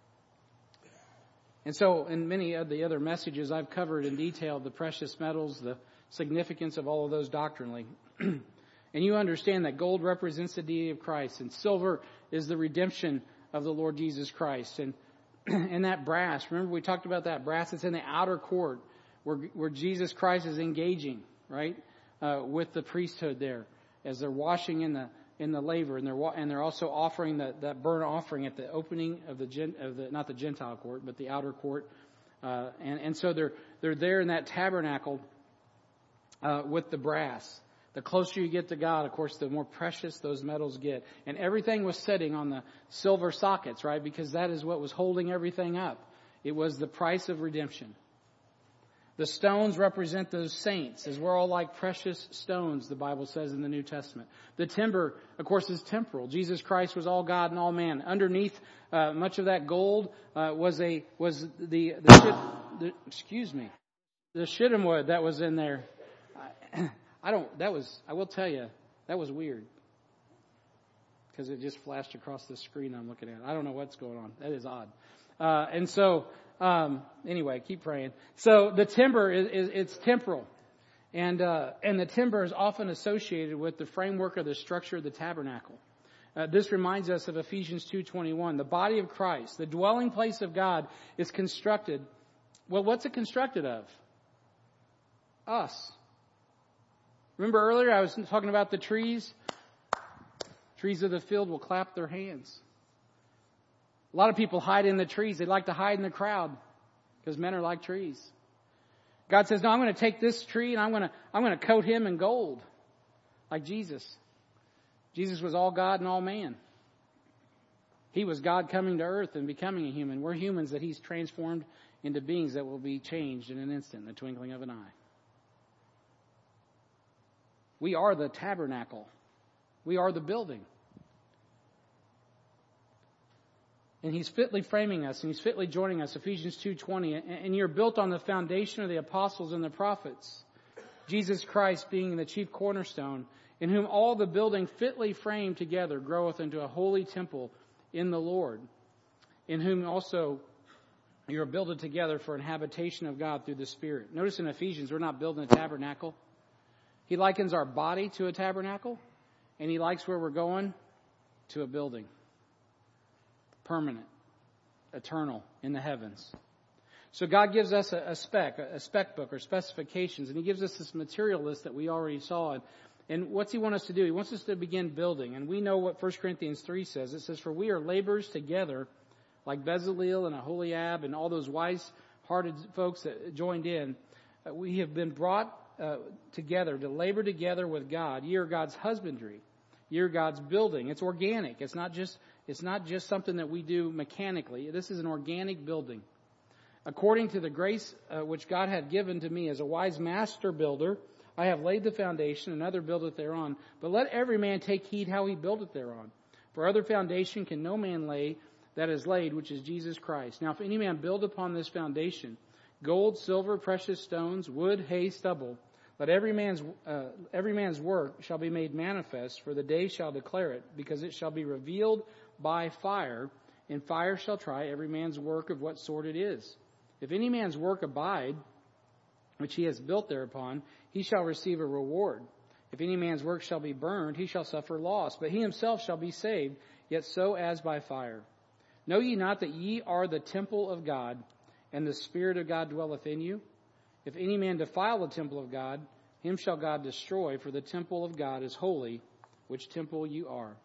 And so in many of the other messages I've covered in detail the precious metals, the significance of all of those doctrinally. And you understand that gold represents the deity of Christ, and silver is the redemption of the Lord Jesus Christ. And that brass, remember we talked about that brass, it's in the outer court where Jesus Christ is engaging, right, with the priesthood there as they're washing in the laver, and they're also offering that burnt offering at the opening of not the Gentile court, but the outer court. And so they're there in that tabernacle with the brass. The closer you get to God, of course, the more precious those metals get. And everything was sitting on the silver sockets, right? Because that is what was holding everything up. It was the price of redemption. The stones represent those saints, as we're all like precious stones, the Bible says in the New Testament. The timber, of course, is temporal. Jesus Christ was all God and all man. Underneath much of that gold was the shittim wood that was in there. I will tell you, that was weird. Because it just flashed across the screen I'm looking at. I don't know what's going on. That is odd. Anyway, keep praying. So the timber it's temporal. And the timber is often associated with the framework of the structure of the tabernacle. This reminds us of Ephesians 2:21. The body of Christ, the dwelling place of God, is constructed. Well, what's it constructed of? Us. Remember earlier I was talking about the trees? Trees of the field will clap their hands. A lot of people hide in the trees. They like to hide in the crowd because men are like trees. God says, no, I'm going to take this tree and I'm going to coat him in gold like Jesus. Jesus was all God and all man. He was God coming to earth and becoming a human. We're humans that he's transformed into beings that will be changed in an instant, in the twinkling of an eye. We are the tabernacle. We are the building. And he's fitly framing us, and he's fitly joining us, Ephesians 2:20. And you're built on the foundation of the apostles and the prophets, Jesus Christ being the chief cornerstone, in whom all the building fitly framed together groweth into a holy temple in the Lord, in whom also you are builded together for an habitation of God through the Spirit. Notice in Ephesians, we're not building a tabernacle. He likens our body to a tabernacle, and he likes where we're going to a building. Permanent, eternal, in the heavens. So God gives us a spec book or specifications, and he gives us this material list that we already saw. And what's he want us to do? He wants us to begin building. And we know what 1 Corinthians 3 says. It says, for we are laborers together, like Bezalel and Aholiab and all those wise-hearted folks that joined in. We have been brought together to labor together with God. Ye are God's husbandry. Ye are God's building. It's organic. It's not just something that we do mechanically. This is an organic building. According to the grace which God had given to me as a wise master builder, I have laid the foundation, another buildeth thereon. But let every man take heed how he buildeth thereon. For other foundation can no man lay that is laid, which is Jesus Christ. Now if any man build upon this foundation, gold, silver, precious stones, wood, hay, stubble, let every man's work shall be made manifest, for the day shall declare it, because it shall be revealed by fire, and fire shall try every man's work of what sort it is. If any man's work abide, which he has built thereupon, he shall receive a reward. If any man's work shall be burned, he shall suffer loss, but he himself shall be saved, yet so as by fire. Know ye not that ye are the temple of God, and the Spirit of God dwelleth in you? If any man defile the temple of God, him shall God destroy, for the temple of God is holy, which temple you are.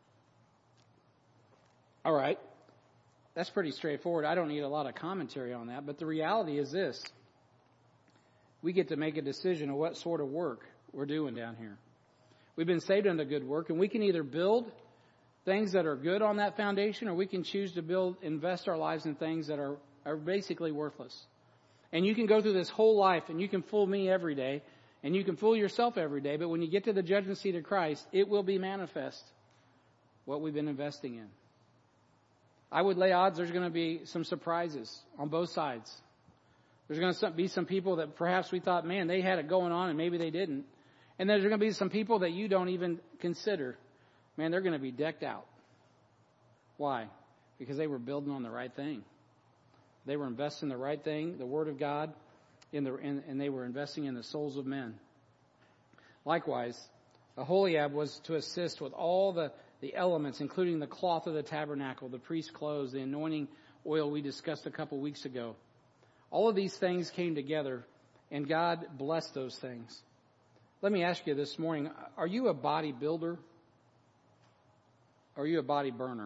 All right. That's pretty straightforward. I don't need a lot of commentary on that, but the reality is this. We get to make a decision of what sort of work we're doing down here. We've been saved unto good work, and we can either build things that are good on that foundation, or we can choose to invest our lives in things that are basically worthless. And you can go through this whole life, and you can fool me every day, and you can fool yourself every day, but when you get to the judgment seat of Christ, it will be manifest what we've been investing in. I would lay odds there's going to be some surprises on both sides. There's going to be some people that perhaps we thought, man, they had it going on, and maybe they didn't. And there's going to be some people that you don't even consider. Man, they're going to be decked out. Why? Because they were building on the right thing. They were investing in the right thing, the Word of God, and they were investing in the souls of men. Likewise, Aholiab was to assist with all the elements, including the cloth of the tabernacle, the priest's clothes, the anointing oil we discussed a couple weeks ago. All of these things came together, and God blessed those things. Let me ask you this morning, are you a body builder? Or are you a body burner?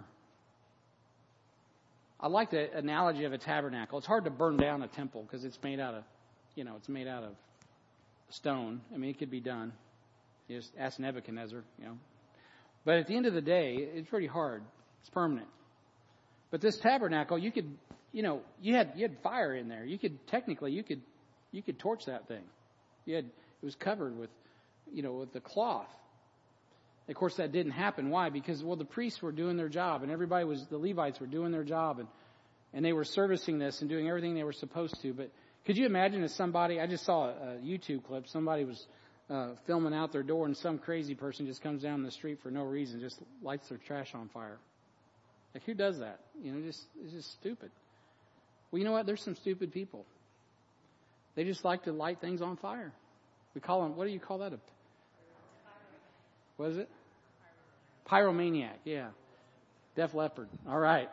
I like the analogy of a tabernacle. It's hard to burn down a temple because it's made out of stone. I mean, it could be done. You just ask Nebuchadnezzar, But at the end of the day, it's pretty hard. It's permanent. But this tabernacle, you could, you had fire in there. You could You could torch that thing. It was covered with, with the cloth. Of course, that didn't happen. Why? Because, the priests were doing their job, and the Levites were doing their job, and they were servicing this and doing everything they were supposed to. But could you imagine if I just saw a YouTube clip, somebody was filming out their door, and some crazy person just comes down the street for no reason, just lights their trash on fire. Like, who does that? It's just stupid. Well, you know what? There's some stupid people. They just like to light things on fire. We call them, what do you call that? What is it? Pyromaniac, yeah. Def Leppard. All right.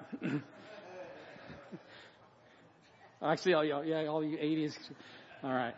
Actually, all you 80s. All right.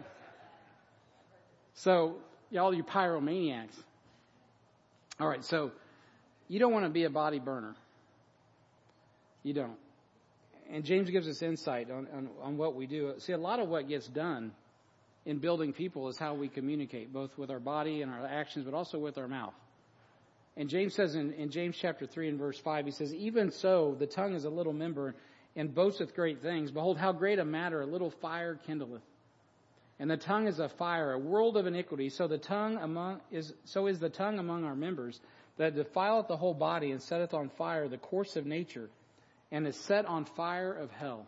So, all you pyromaniacs. All right, so you don't want to be a body burner. You don't. And James gives us insight on what we do. See, a lot of what gets done in building people is how we communicate, both with our body and our actions, but also with our mouth. And James says in James chapter 3 and verse 5, he says, even so, the tongue is a little member and boasteth great things. Behold, how great a matter a little fire kindleth. And the tongue is a fire, a world of iniquity. So is the tongue among our members, that defileth the whole body and setteth on fire the course of nature, and is set on fire of hell.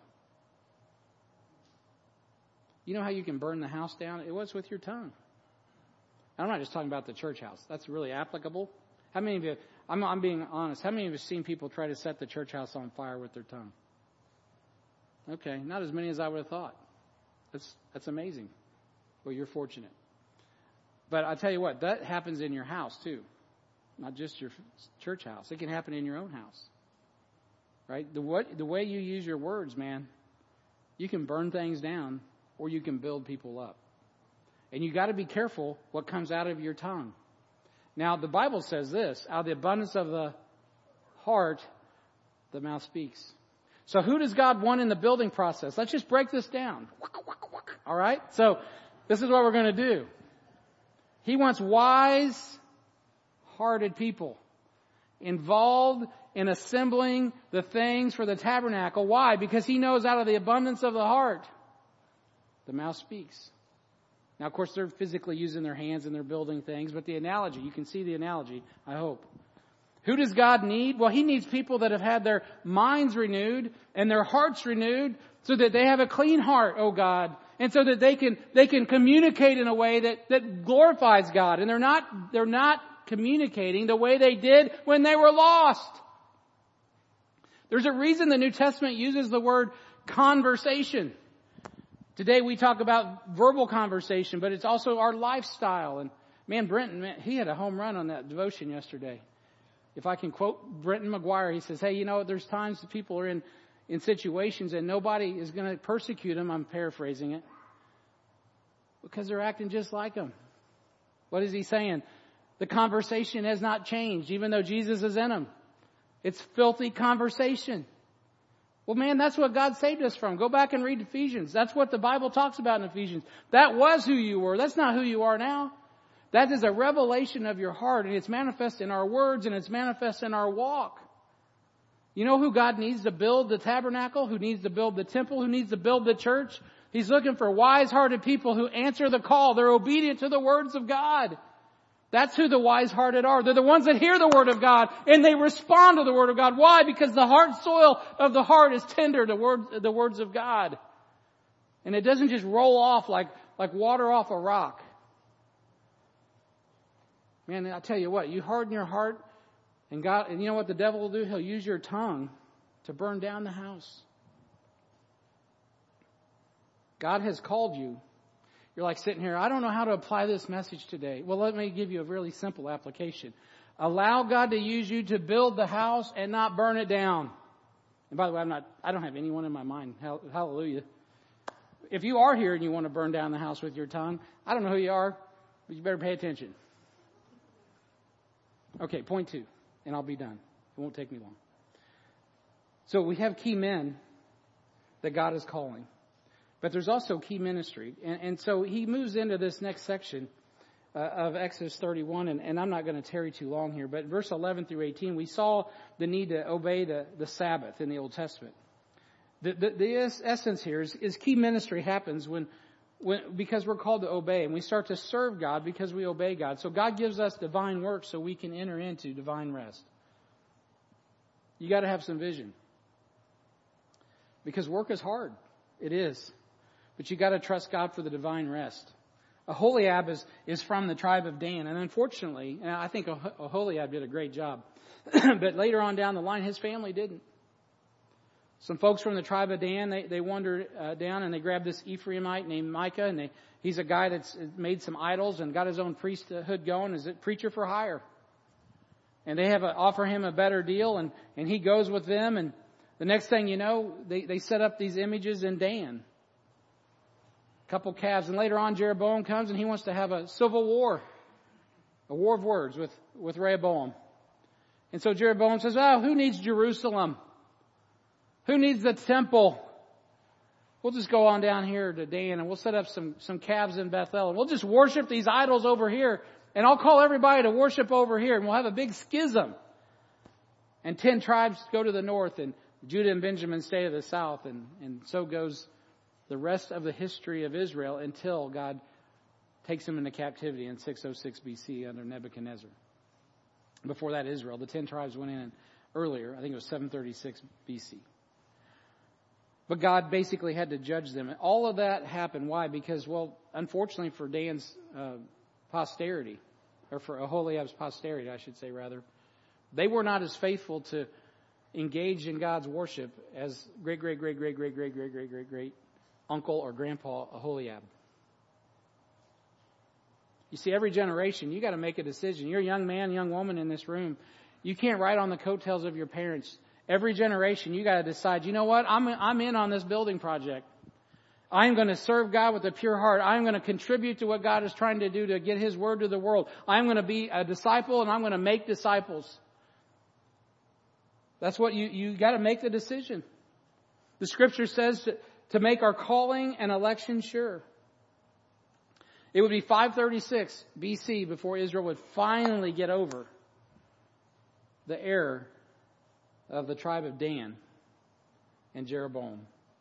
You know how you can burn the house down? It was with your tongue. I'm not just talking about the church house. That's really applicable. How many of you, I'm being honest, how many of you have seen people try to set the church house on fire with their tongue? Okay, not as many as I would have thought. That's amazing. Well, you're fortunate. But I tell you what, that happens in your house too. Not just your church house. It can happen in your own house. Right? The way you use your words, man, you can burn things down or you can build people up. And you got to be careful what comes out of your tongue. Now, the Bible says this, out of the abundance of the heart, the mouth speaks. So who does God want in the building process? Let's just break this down. All right? So this is what we're going to do. He wants wise-hearted people involved in assembling the things for the tabernacle. Why? Because he knows out of the abundance of the heart, the mouth speaks. Now, of course, they're physically using their hands and they're building things, but the analogy, you can see the analogy, I hope. Who does God need? Well, he needs people that have had their minds renewed and their hearts renewed so that they have a clean heart, oh God, and so that they can communicate in a way that glorifies God. And they're not communicating the way they did when they were lost. There's a reason the New Testament uses the word conversation. Today we talk about verbal conversation, but it's also our lifestyle. And Brenton, he had a home run on that devotion yesterday. If I can quote Brenton McGuire, he says, hey, there's times that people are in situations and nobody is going to persecute them. I'm paraphrasing it. Because they're acting just like them. What is he saying? The conversation has not changed, even though Jesus is in them. It's filthy conversation. Well, man, that's what God saved us from. Go back and read Ephesians. That's what the Bible talks about in Ephesians. That was who you were. That's not who you are now. That is a revelation of your heart, and it's manifest in our words, and it's manifest in our walk. You know who God needs to build the tabernacle? Who needs to build the temple? Who needs to build the church? He's looking for wise-hearted people who answer the call. They're obedient to the words of God. That's who the wise-hearted are. They're the ones that hear the Word of God and they respond to the Word of God. Why? Because the hard soil of the heart is tender to the words of God. And it doesn't just roll off like water off a rock. Man, I tell you what, you harden your heart and you know what the devil will do? He'll use your tongue to burn down the house. God has called you. You're like sitting here, I don't know how to apply this message today. Well, let me give you a really simple application. Allow God to use you to build the house and not burn it down. And by the way, I don't have anyone in my mind. Hallelujah. If you are here and you want to burn down the house with your tongue, I don't know who you are, but you better pay attention. Okay, point 2, and I'll be done. It won't take me long. So we have key men that God is calling. But there's also key ministry. And so he moves into this next section of Exodus 31, and I'm not going to tarry too long here, but verse 11 through 18, we saw the need to obey the Sabbath in the Old Testament. The essence here is key ministry happens when because we're called to obey, and we start to serve God because we obey God. So God gives us divine work so we can enter into divine rest. You got to have some vision. Because work is hard. It is. But you got to trust God for the divine rest. Aholiab is from the tribe of Dan. And unfortunately, and I think Aholiab did a great job. But later on down the line, his family didn't. Some folks from the tribe of Dan, they wandered down and they grabbed this Ephraimite named Micah. And he's a guy that's made some idols and got his own priesthood going as a preacher for hire. And they offer him a better deal, and he goes with them. And the next thing you know, they set up these images in Dan. A couple calves. And later on, Jeroboam comes and he wants to have a civil war. A war of words with Rehoboam. And so Jeroboam says, oh, who needs Jerusalem? Who needs the temple? We'll just go on down here to Dan and we'll set up some calves in Bethel. And we'll just worship these idols over here. And I'll call everybody to worship over here. And we'll have a big schism. And 10 tribes go to the north. And Judah and Benjamin stay to the south. And so goes the rest of the history of Israel until God takes them into captivity in 606 BC under Nebuchadnezzar. Before that, Israel, the 10 tribes went in earlier. I think it was 736 BC. But God basically had to judge them. And all of that happened. Why? Because, well, unfortunately for Dan's posterity, or for Aholiab's posterity, I should say rather, they were not as faithful to engage in God's worship as great uncle or grandpa Aholiab. You see, every generation, you got to make a decision. You're a young man, young woman in this room. You can't ride on the coattails of your parents. Every generation, you got to decide, you know what? I'm in on this building project. I'm going to serve God with a pure heart. I'm going to contribute to what God is trying to do to get His word to the world. I'm going to be a disciple and I'm going to make disciples. That's what you got to make the decision. The scripture says to make our calling and election sure. It would be 536 BC before Israel would finally get over the error of the tribe of Dan and Jeroboam.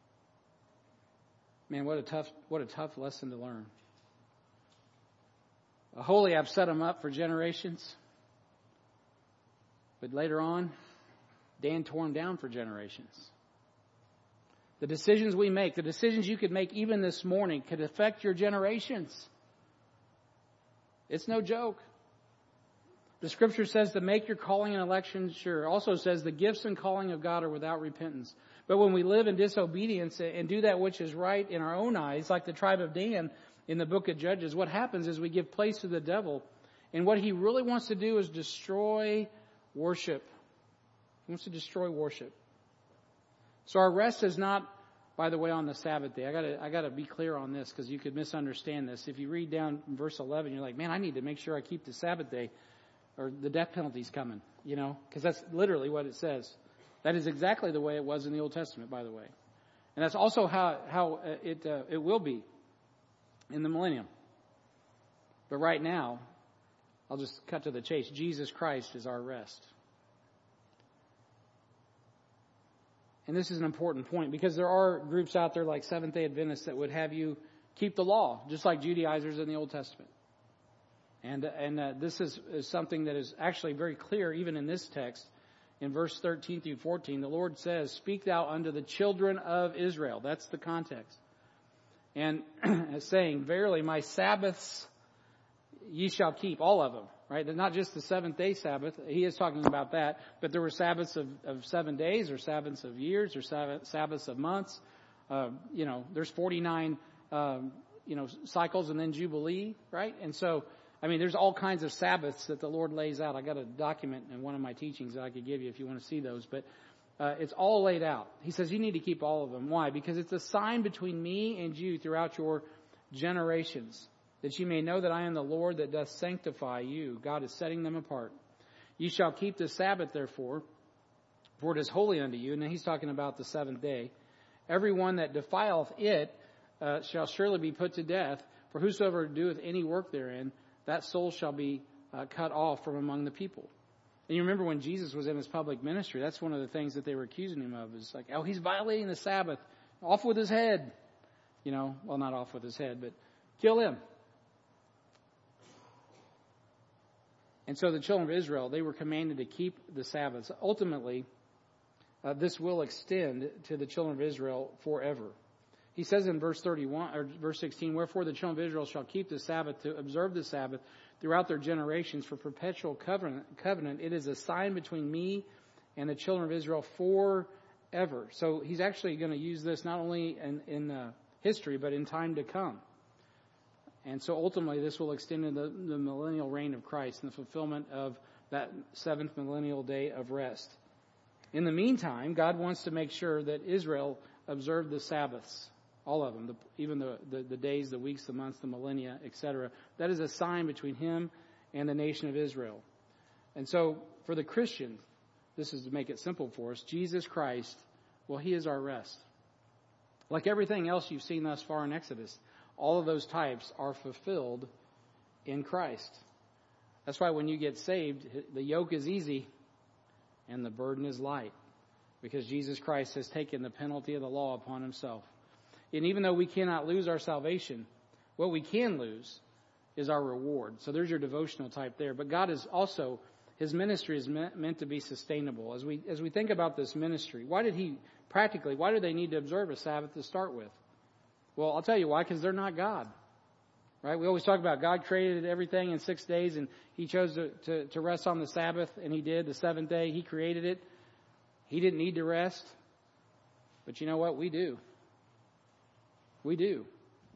Man, what a tough lesson to learn. Aholiab set them up for generations. But later on, Dan tore them down for generations. The decisions we make, the decisions you could make even this morning could affect your generations. It's no joke. The scripture says to make your calling and election sure. It also says the gifts and calling of God are without repentance. But when we live in disobedience and do that which is right in our own eyes, like the tribe of Dan in the book of Judges, what happens is we give place to the devil. And what he really wants to do is destroy worship. He wants to destroy worship. So our rest is not, by the way, on the Sabbath day. I gotta be clear on this because you could misunderstand this. If you read down in verse 11, you're like, man, I need to make sure I keep the Sabbath day or the death penalty's coming, because that's literally what it says. That is exactly the way it was in the Old Testament, by the way. And that's also how it will be in the millennium. But right now, I'll just cut to the chase. Jesus Christ is our rest. And this is an important point because there are groups out there like Seventh-day Adventists that would have you keep the law, just like Judaizers in the Old Testament. And this is something that is actually very clear even in this text. In verse 13 through 14, the Lord says, "Speak thou unto the children of Israel." That's the context. And saying, "Verily my Sabbaths ye shall keep," all of them, right? Not just the seventh-day Sabbath. He is talking about that. But there were Sabbaths of 7 days, or Sabbaths of years, or Sabbaths of months. There's 49, cycles and then Jubilee, right? And so, there's all kinds of Sabbaths that the Lord lays out. I got a document in one of my teachings that I could give you if you want to see those. But it's all laid out. He says you need to keep all of them. Why? Because it's a sign between me and you throughout your generations, that you may know that I am the Lord that doth sanctify you. God is setting them apart. "You shall keep the Sabbath, therefore, for it is holy unto you." And then he's talking about the seventh day. "Every one that defileth it shall surely be put to death. For whosoever doeth any work therein, that soul shall be cut off from among the people." And you remember when Jesus was in his public ministry, that's one of the things that they were accusing him of. Is like, oh, he's violating the Sabbath. Off with his head. well, not off with his head, but kill him. And so the children of Israel, they were commanded to keep the Sabbaths. Ultimately, this will extend to the children of Israel forever. He says in verse 31 or verse 16, "Wherefore the children of Israel shall keep the Sabbath to observe the Sabbath throughout their generations for perpetual covenant. It is a sign between me and the children of Israel forever." So he's actually going to use this not only in history, but in time to come. And so ultimately this will extend into the millennial reign of Christ and the fulfillment of that seventh millennial day of rest. In the meantime, God wants to make sure that Israel observed the Sabbaths. All of them, even the days, the weeks, the months, the millennia, etc. That is a sign between him and the nation of Israel. And so for the Christian, this is to make it simple for us, Jesus Christ, well, he is our rest. Like everything else you've seen thus far in Exodus, all of those types are fulfilled in Christ. That's why when you get saved, the yoke is easy and the burden is light, because Jesus Christ has taken the penalty of the law upon himself. And even though we cannot lose our salvation, what we can lose is our reward. So there's your devotional type there. But God is also, his ministry is meant to be sustainable. As we think about this ministry, why did they need to observe a Sabbath to start with? Well, I'll tell you why, because they're not God. Right? We always talk about God created everything in 6 days and he chose to rest on the Sabbath, and he did. The seventh day, he created it. He didn't need to rest. But you know what? We do. We do.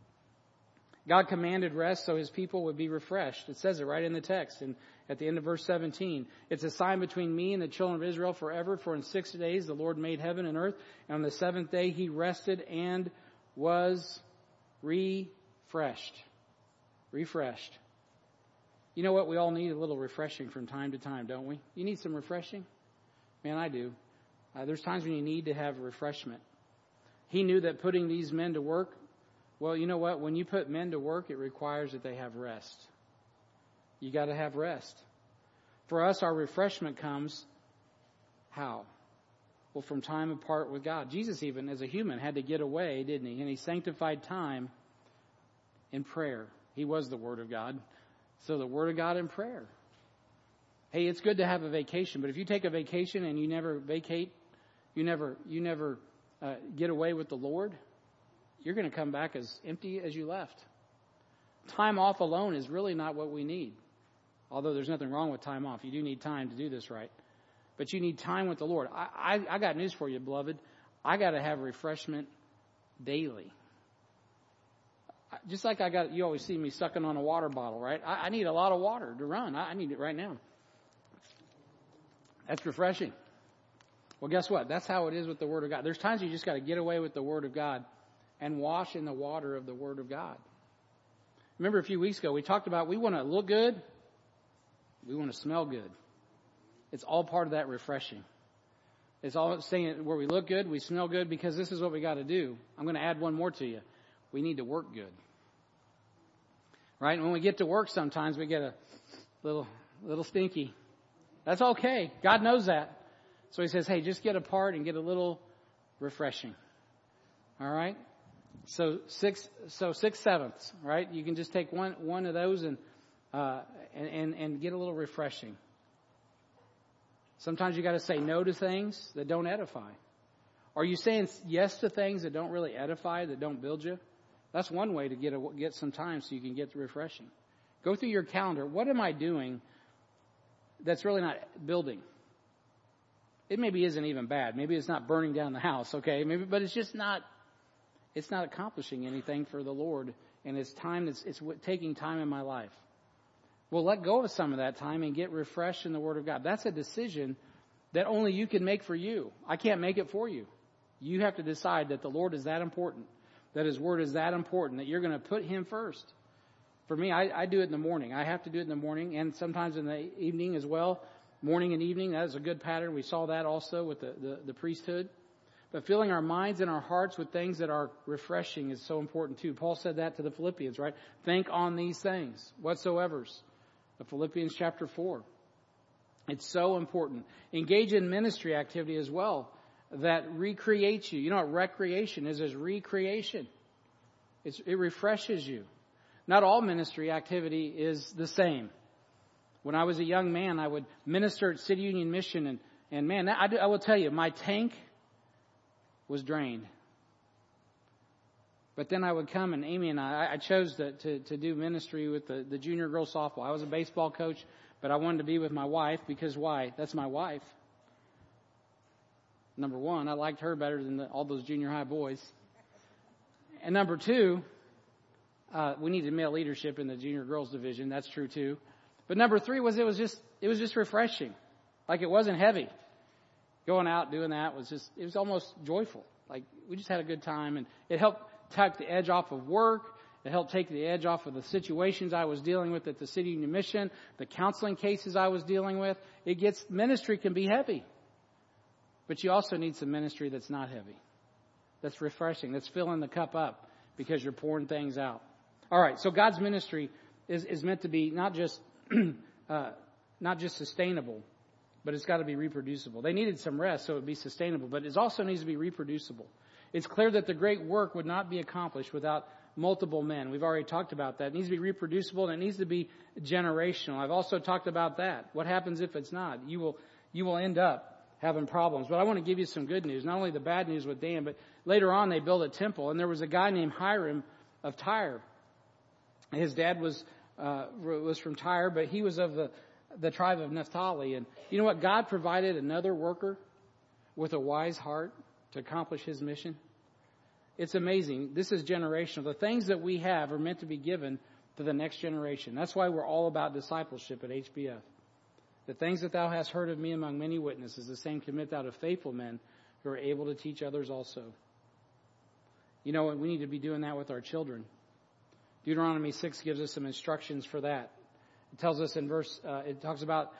God commanded rest so his people would be refreshed. It says it right in the text. And at the end of verse 17, "It's a sign between me and the children of Israel forever. For in 6 days the Lord made heaven and earth. And on the seventh day he rested and was refreshed." Refreshed. You know what? We all need a little refreshing from time to time, don't we? You need some refreshing? Man, I do. There's times when you need to have refreshment. He knew that putting these men to work, well, you know what? When you put men to work, it requires that they have rest. You got to have rest. For us, our refreshment comes how? Well, from time apart with God. Jesus, even as a human, had to get away, didn't he? And he sanctified time in prayer. He was the Word of God. So the Word of God in prayer. Hey, it's good to have a vacation, but if you take a vacation and you never vacate, you never get away with the Lord, you're going to come back as empty as you left. Time off alone is really not what we need. Although there's nothing wrong with time off. You do need time to do this right. But you need time with the Lord. I got news for you, beloved. I got to have refreshment daily. Just like you always see me sucking on a water bottle, right? I need a lot of water to run. I need it right now. That's refreshing. Well, guess what? That's how it is with the Word of God. There's times you just got to get away with the Word of God and wash in the water of the Word of God. Remember a few weeks ago, we talked about we want to look good. We want to smell good. It's all part of that refreshing. It's all saying where we look good, we smell good, because this is what we got to do. I'm going to add one more to you. We need to work good. Right? And when we get to work, sometimes we get a little stinky. That's okay. God knows that. So he says, hey, just get apart and get a little refreshing. All right? So 6/7, right? You can just take one of those and get a little refreshing. Sometimes you got to say no to things that don't edify. Are you saying yes to things that don't really edify, that don't build you? That's one way to get some time so you can get the refreshing. Go through your calendar. What am I doing that's really not building? It maybe isn't even bad. Maybe it's not burning down the house, okay? But it's just not accomplishing anything for the Lord, and it's taking time in my life. Well, let go of some of that time and get refreshed in the Word of God. That's a decision that only you can make for you. I can't make it for you. You have to decide that the Lord is that important, that His Word is that important, that you're going to put Him first. For me, I do it in the morning. I have to do it in the morning, and sometimes in the evening as well. Morning and evening, that is a good pattern. We saw that also with the priesthood. But filling our minds and our hearts with things that are refreshing is so important too. Paul said that to the Philippians, right? Think on these things, whatsoevers. Philippians chapter 4. It's so important. Engage in ministry activity as well that recreates you. You know what recreation is recreation. It refreshes you. Not all ministry activity is the same. When I was a young man, I would minister at City Union Mission, and man, I will tell you, my tank was drained. But then I would come, and Amy and I chose to do ministry with the junior girls softball. I was a baseball coach, but I wanted to be with my wife because why? That's my wife. Number one, I liked her better than all those junior high boys. And number two, we needed male leadership in the junior girls division. That's true too. But number three was it was just refreshing. Like it wasn't heavy. Going out doing that it was almost joyful. Like we just had a good time, and it helped take the edge off of work. It helped take the edge off of the situations I was dealing with at the City Union Mission, the counseling cases I was dealing with. Ministry can be heavy. But you also need some ministry that's not heavy. That's refreshing. That's filling the cup up because you're pouring things out. All right. So God's ministry is meant to be not just sustainable, but it's got to be reproducible. They needed some rest so it would be sustainable, but it also needs to be reproducible. It's clear that the great work would not be accomplished without multiple men. We've already talked about that. It needs to be reproducible, and it needs to be generational. I've also talked about that. What happens if it's not? You will end up having problems. But I want to give you some good news. Not only the bad news with Dan, but later on they built a temple, and there was a guy named Hiram of Tyre. His dad was from Tyre, but he was of the tribe of Naphtali. And you know what? God provided another worker with a wise heart to accomplish his mission. It's amazing. This is generational. The things that we have are meant to be given to the next generation. That's why we're all about discipleship at HBF. The things that thou hast heard of me among many witnesses, the same commit thou to faithful men who are able to teach others also. You know what? We need to be doing that with our children. Deuteronomy 6 gives us some instructions for that. It tells us in verse, it talks about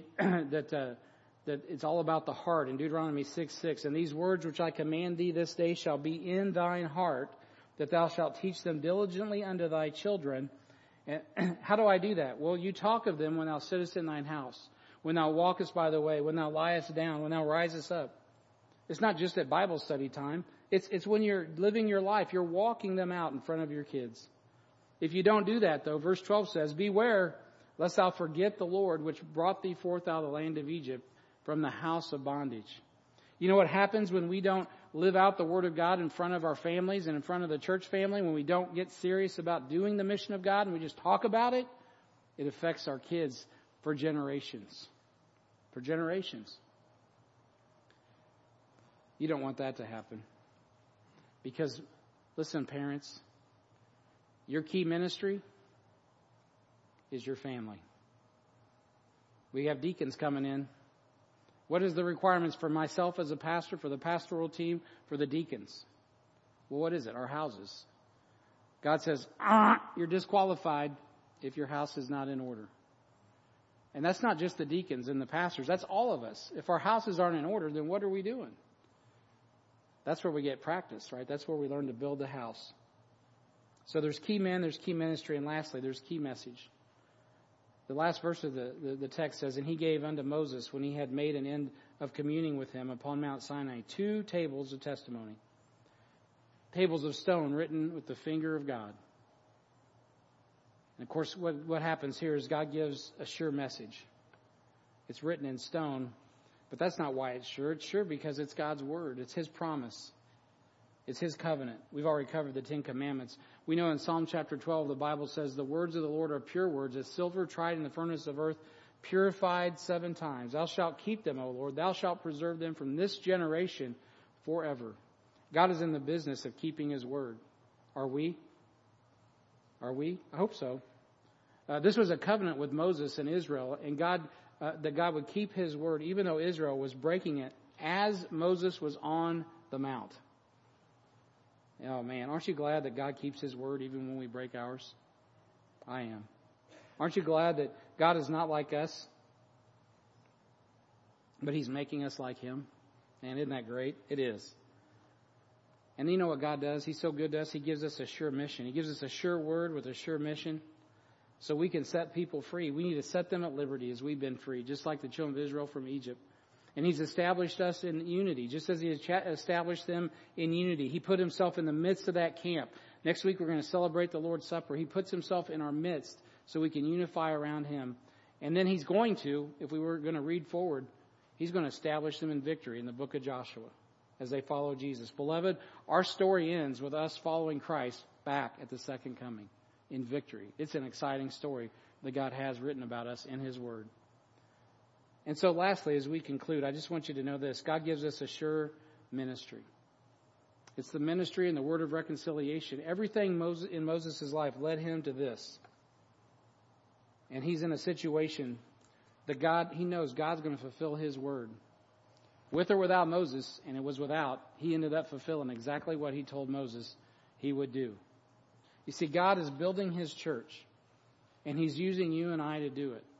that it's all about the heart in Deuteronomy 6:6. And these words which I command thee this day shall be in thine heart, that thou shalt teach them diligently unto thy children. And how do I do that? Well, you talk of them when thou sittest in thine house, when thou walkest by the way, when thou liest down, when thou risest up. It's not just at Bible study time. It's when you're living your life. You're walking them out in front of your kids. If you don't do that, though, verse 12 says, beware lest thou forget the Lord, which brought thee forth out of the land of Egypt from the house of bondage. You know what happens when we don't live out the Word of God in front of our families and in front of the church family, when we don't get serious about doing the mission of God and we just talk about it? It affects our kids for generations. For generations. You don't want that to happen. Because, listen, parents, your key ministry is your family. We have deacons coming in. What is the requirements for myself as a pastor, for the pastoral team, for the deacons? Well, what is it? Our houses. God says, you're disqualified if your house is not in order. And that's not just the deacons and the pastors. That's all of us. If our houses aren't in order, then what are we doing? That's where we get practice, right? That's where we learn to build the house. So there's key men, there's key ministry, and lastly, there's key message. The last verse of the text says, and he gave unto Moses, when he had made an end of communing with him upon Mount Sinai, 2 tables of testimony. Tables of stone written with the finger of God. And of course, what happens here is God gives a sure message. It's written in stone, but that's not why it's sure. It's sure because it's God's word. It's his promise. It's his covenant. We've already covered the 10 commandments. We know in Psalm chapter 12, the Bible says, the words of the Lord are pure words, as silver tried in the furnace of earth, purified 7 times. Thou shalt keep them, O Lord. Thou shalt preserve them from this generation forever. God is in the business of keeping his word. Are we? Are we? I hope so. This was a covenant with Moses and Israel, and that God would keep his word, even though Israel was breaking it, as Moses was on the mount. Oh man, aren't you glad that God keeps his word even when we break ours? I am. Aren't you glad that God is not like us, but he's making us like him? Man, isn't that great? It is. And you know what God does? He's so good to us. He gives us a sure mission. He gives us a sure word with a sure mission so we can set people free. We need to set them at liberty as we've been free, just like the children of Israel from Egypt. And he's established us in unity, just as he established them in unity. He put himself in the midst of that camp. Next week we're going to celebrate the Lord's Supper. He puts himself in our midst so we can unify around him. And then he's going to, if we were going to read forward, he's going to establish them in victory in the book of Joshua as they follow Jesus. Beloved, our story ends with us following Christ back at the second coming in victory. It's an exciting story that God has written about us in his word. And so lastly, as we conclude, I just want you to know this. God gives us a sure ministry. It's the ministry and the word of reconciliation. Everything in Moses' life led him to this. And he's in a situation that he knows God's going to fulfill his word. With or without Moses, and it was without, he ended up fulfilling exactly what he told Moses he would do. You see, God is building his church, and he's using you and I to do it.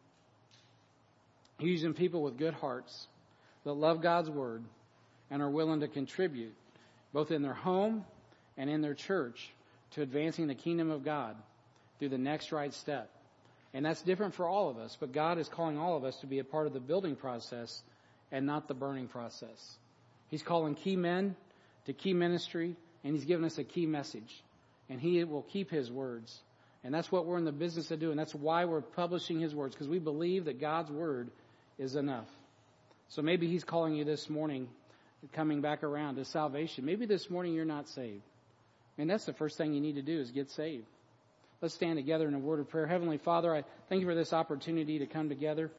He's using people with good hearts that love God's word and are willing to contribute, both in their home and in their church, to advancing the kingdom of God through the next right step. And that's different for all of us, but God is calling all of us to be a part of the building process and not the burning process. He's calling key men to key ministry, and he's given us a key message. And he will keep his words. And that's what we're in the business of doing. That's why we're publishing his words, because we believe that God's word is enough. So maybe he's calling you this morning, coming back around to salvation. Maybe this morning you're not saved. And that's the first thing you need to do is get saved. Let's stand together in a word of prayer. Heavenly Father, I thank you for this opportunity to come together.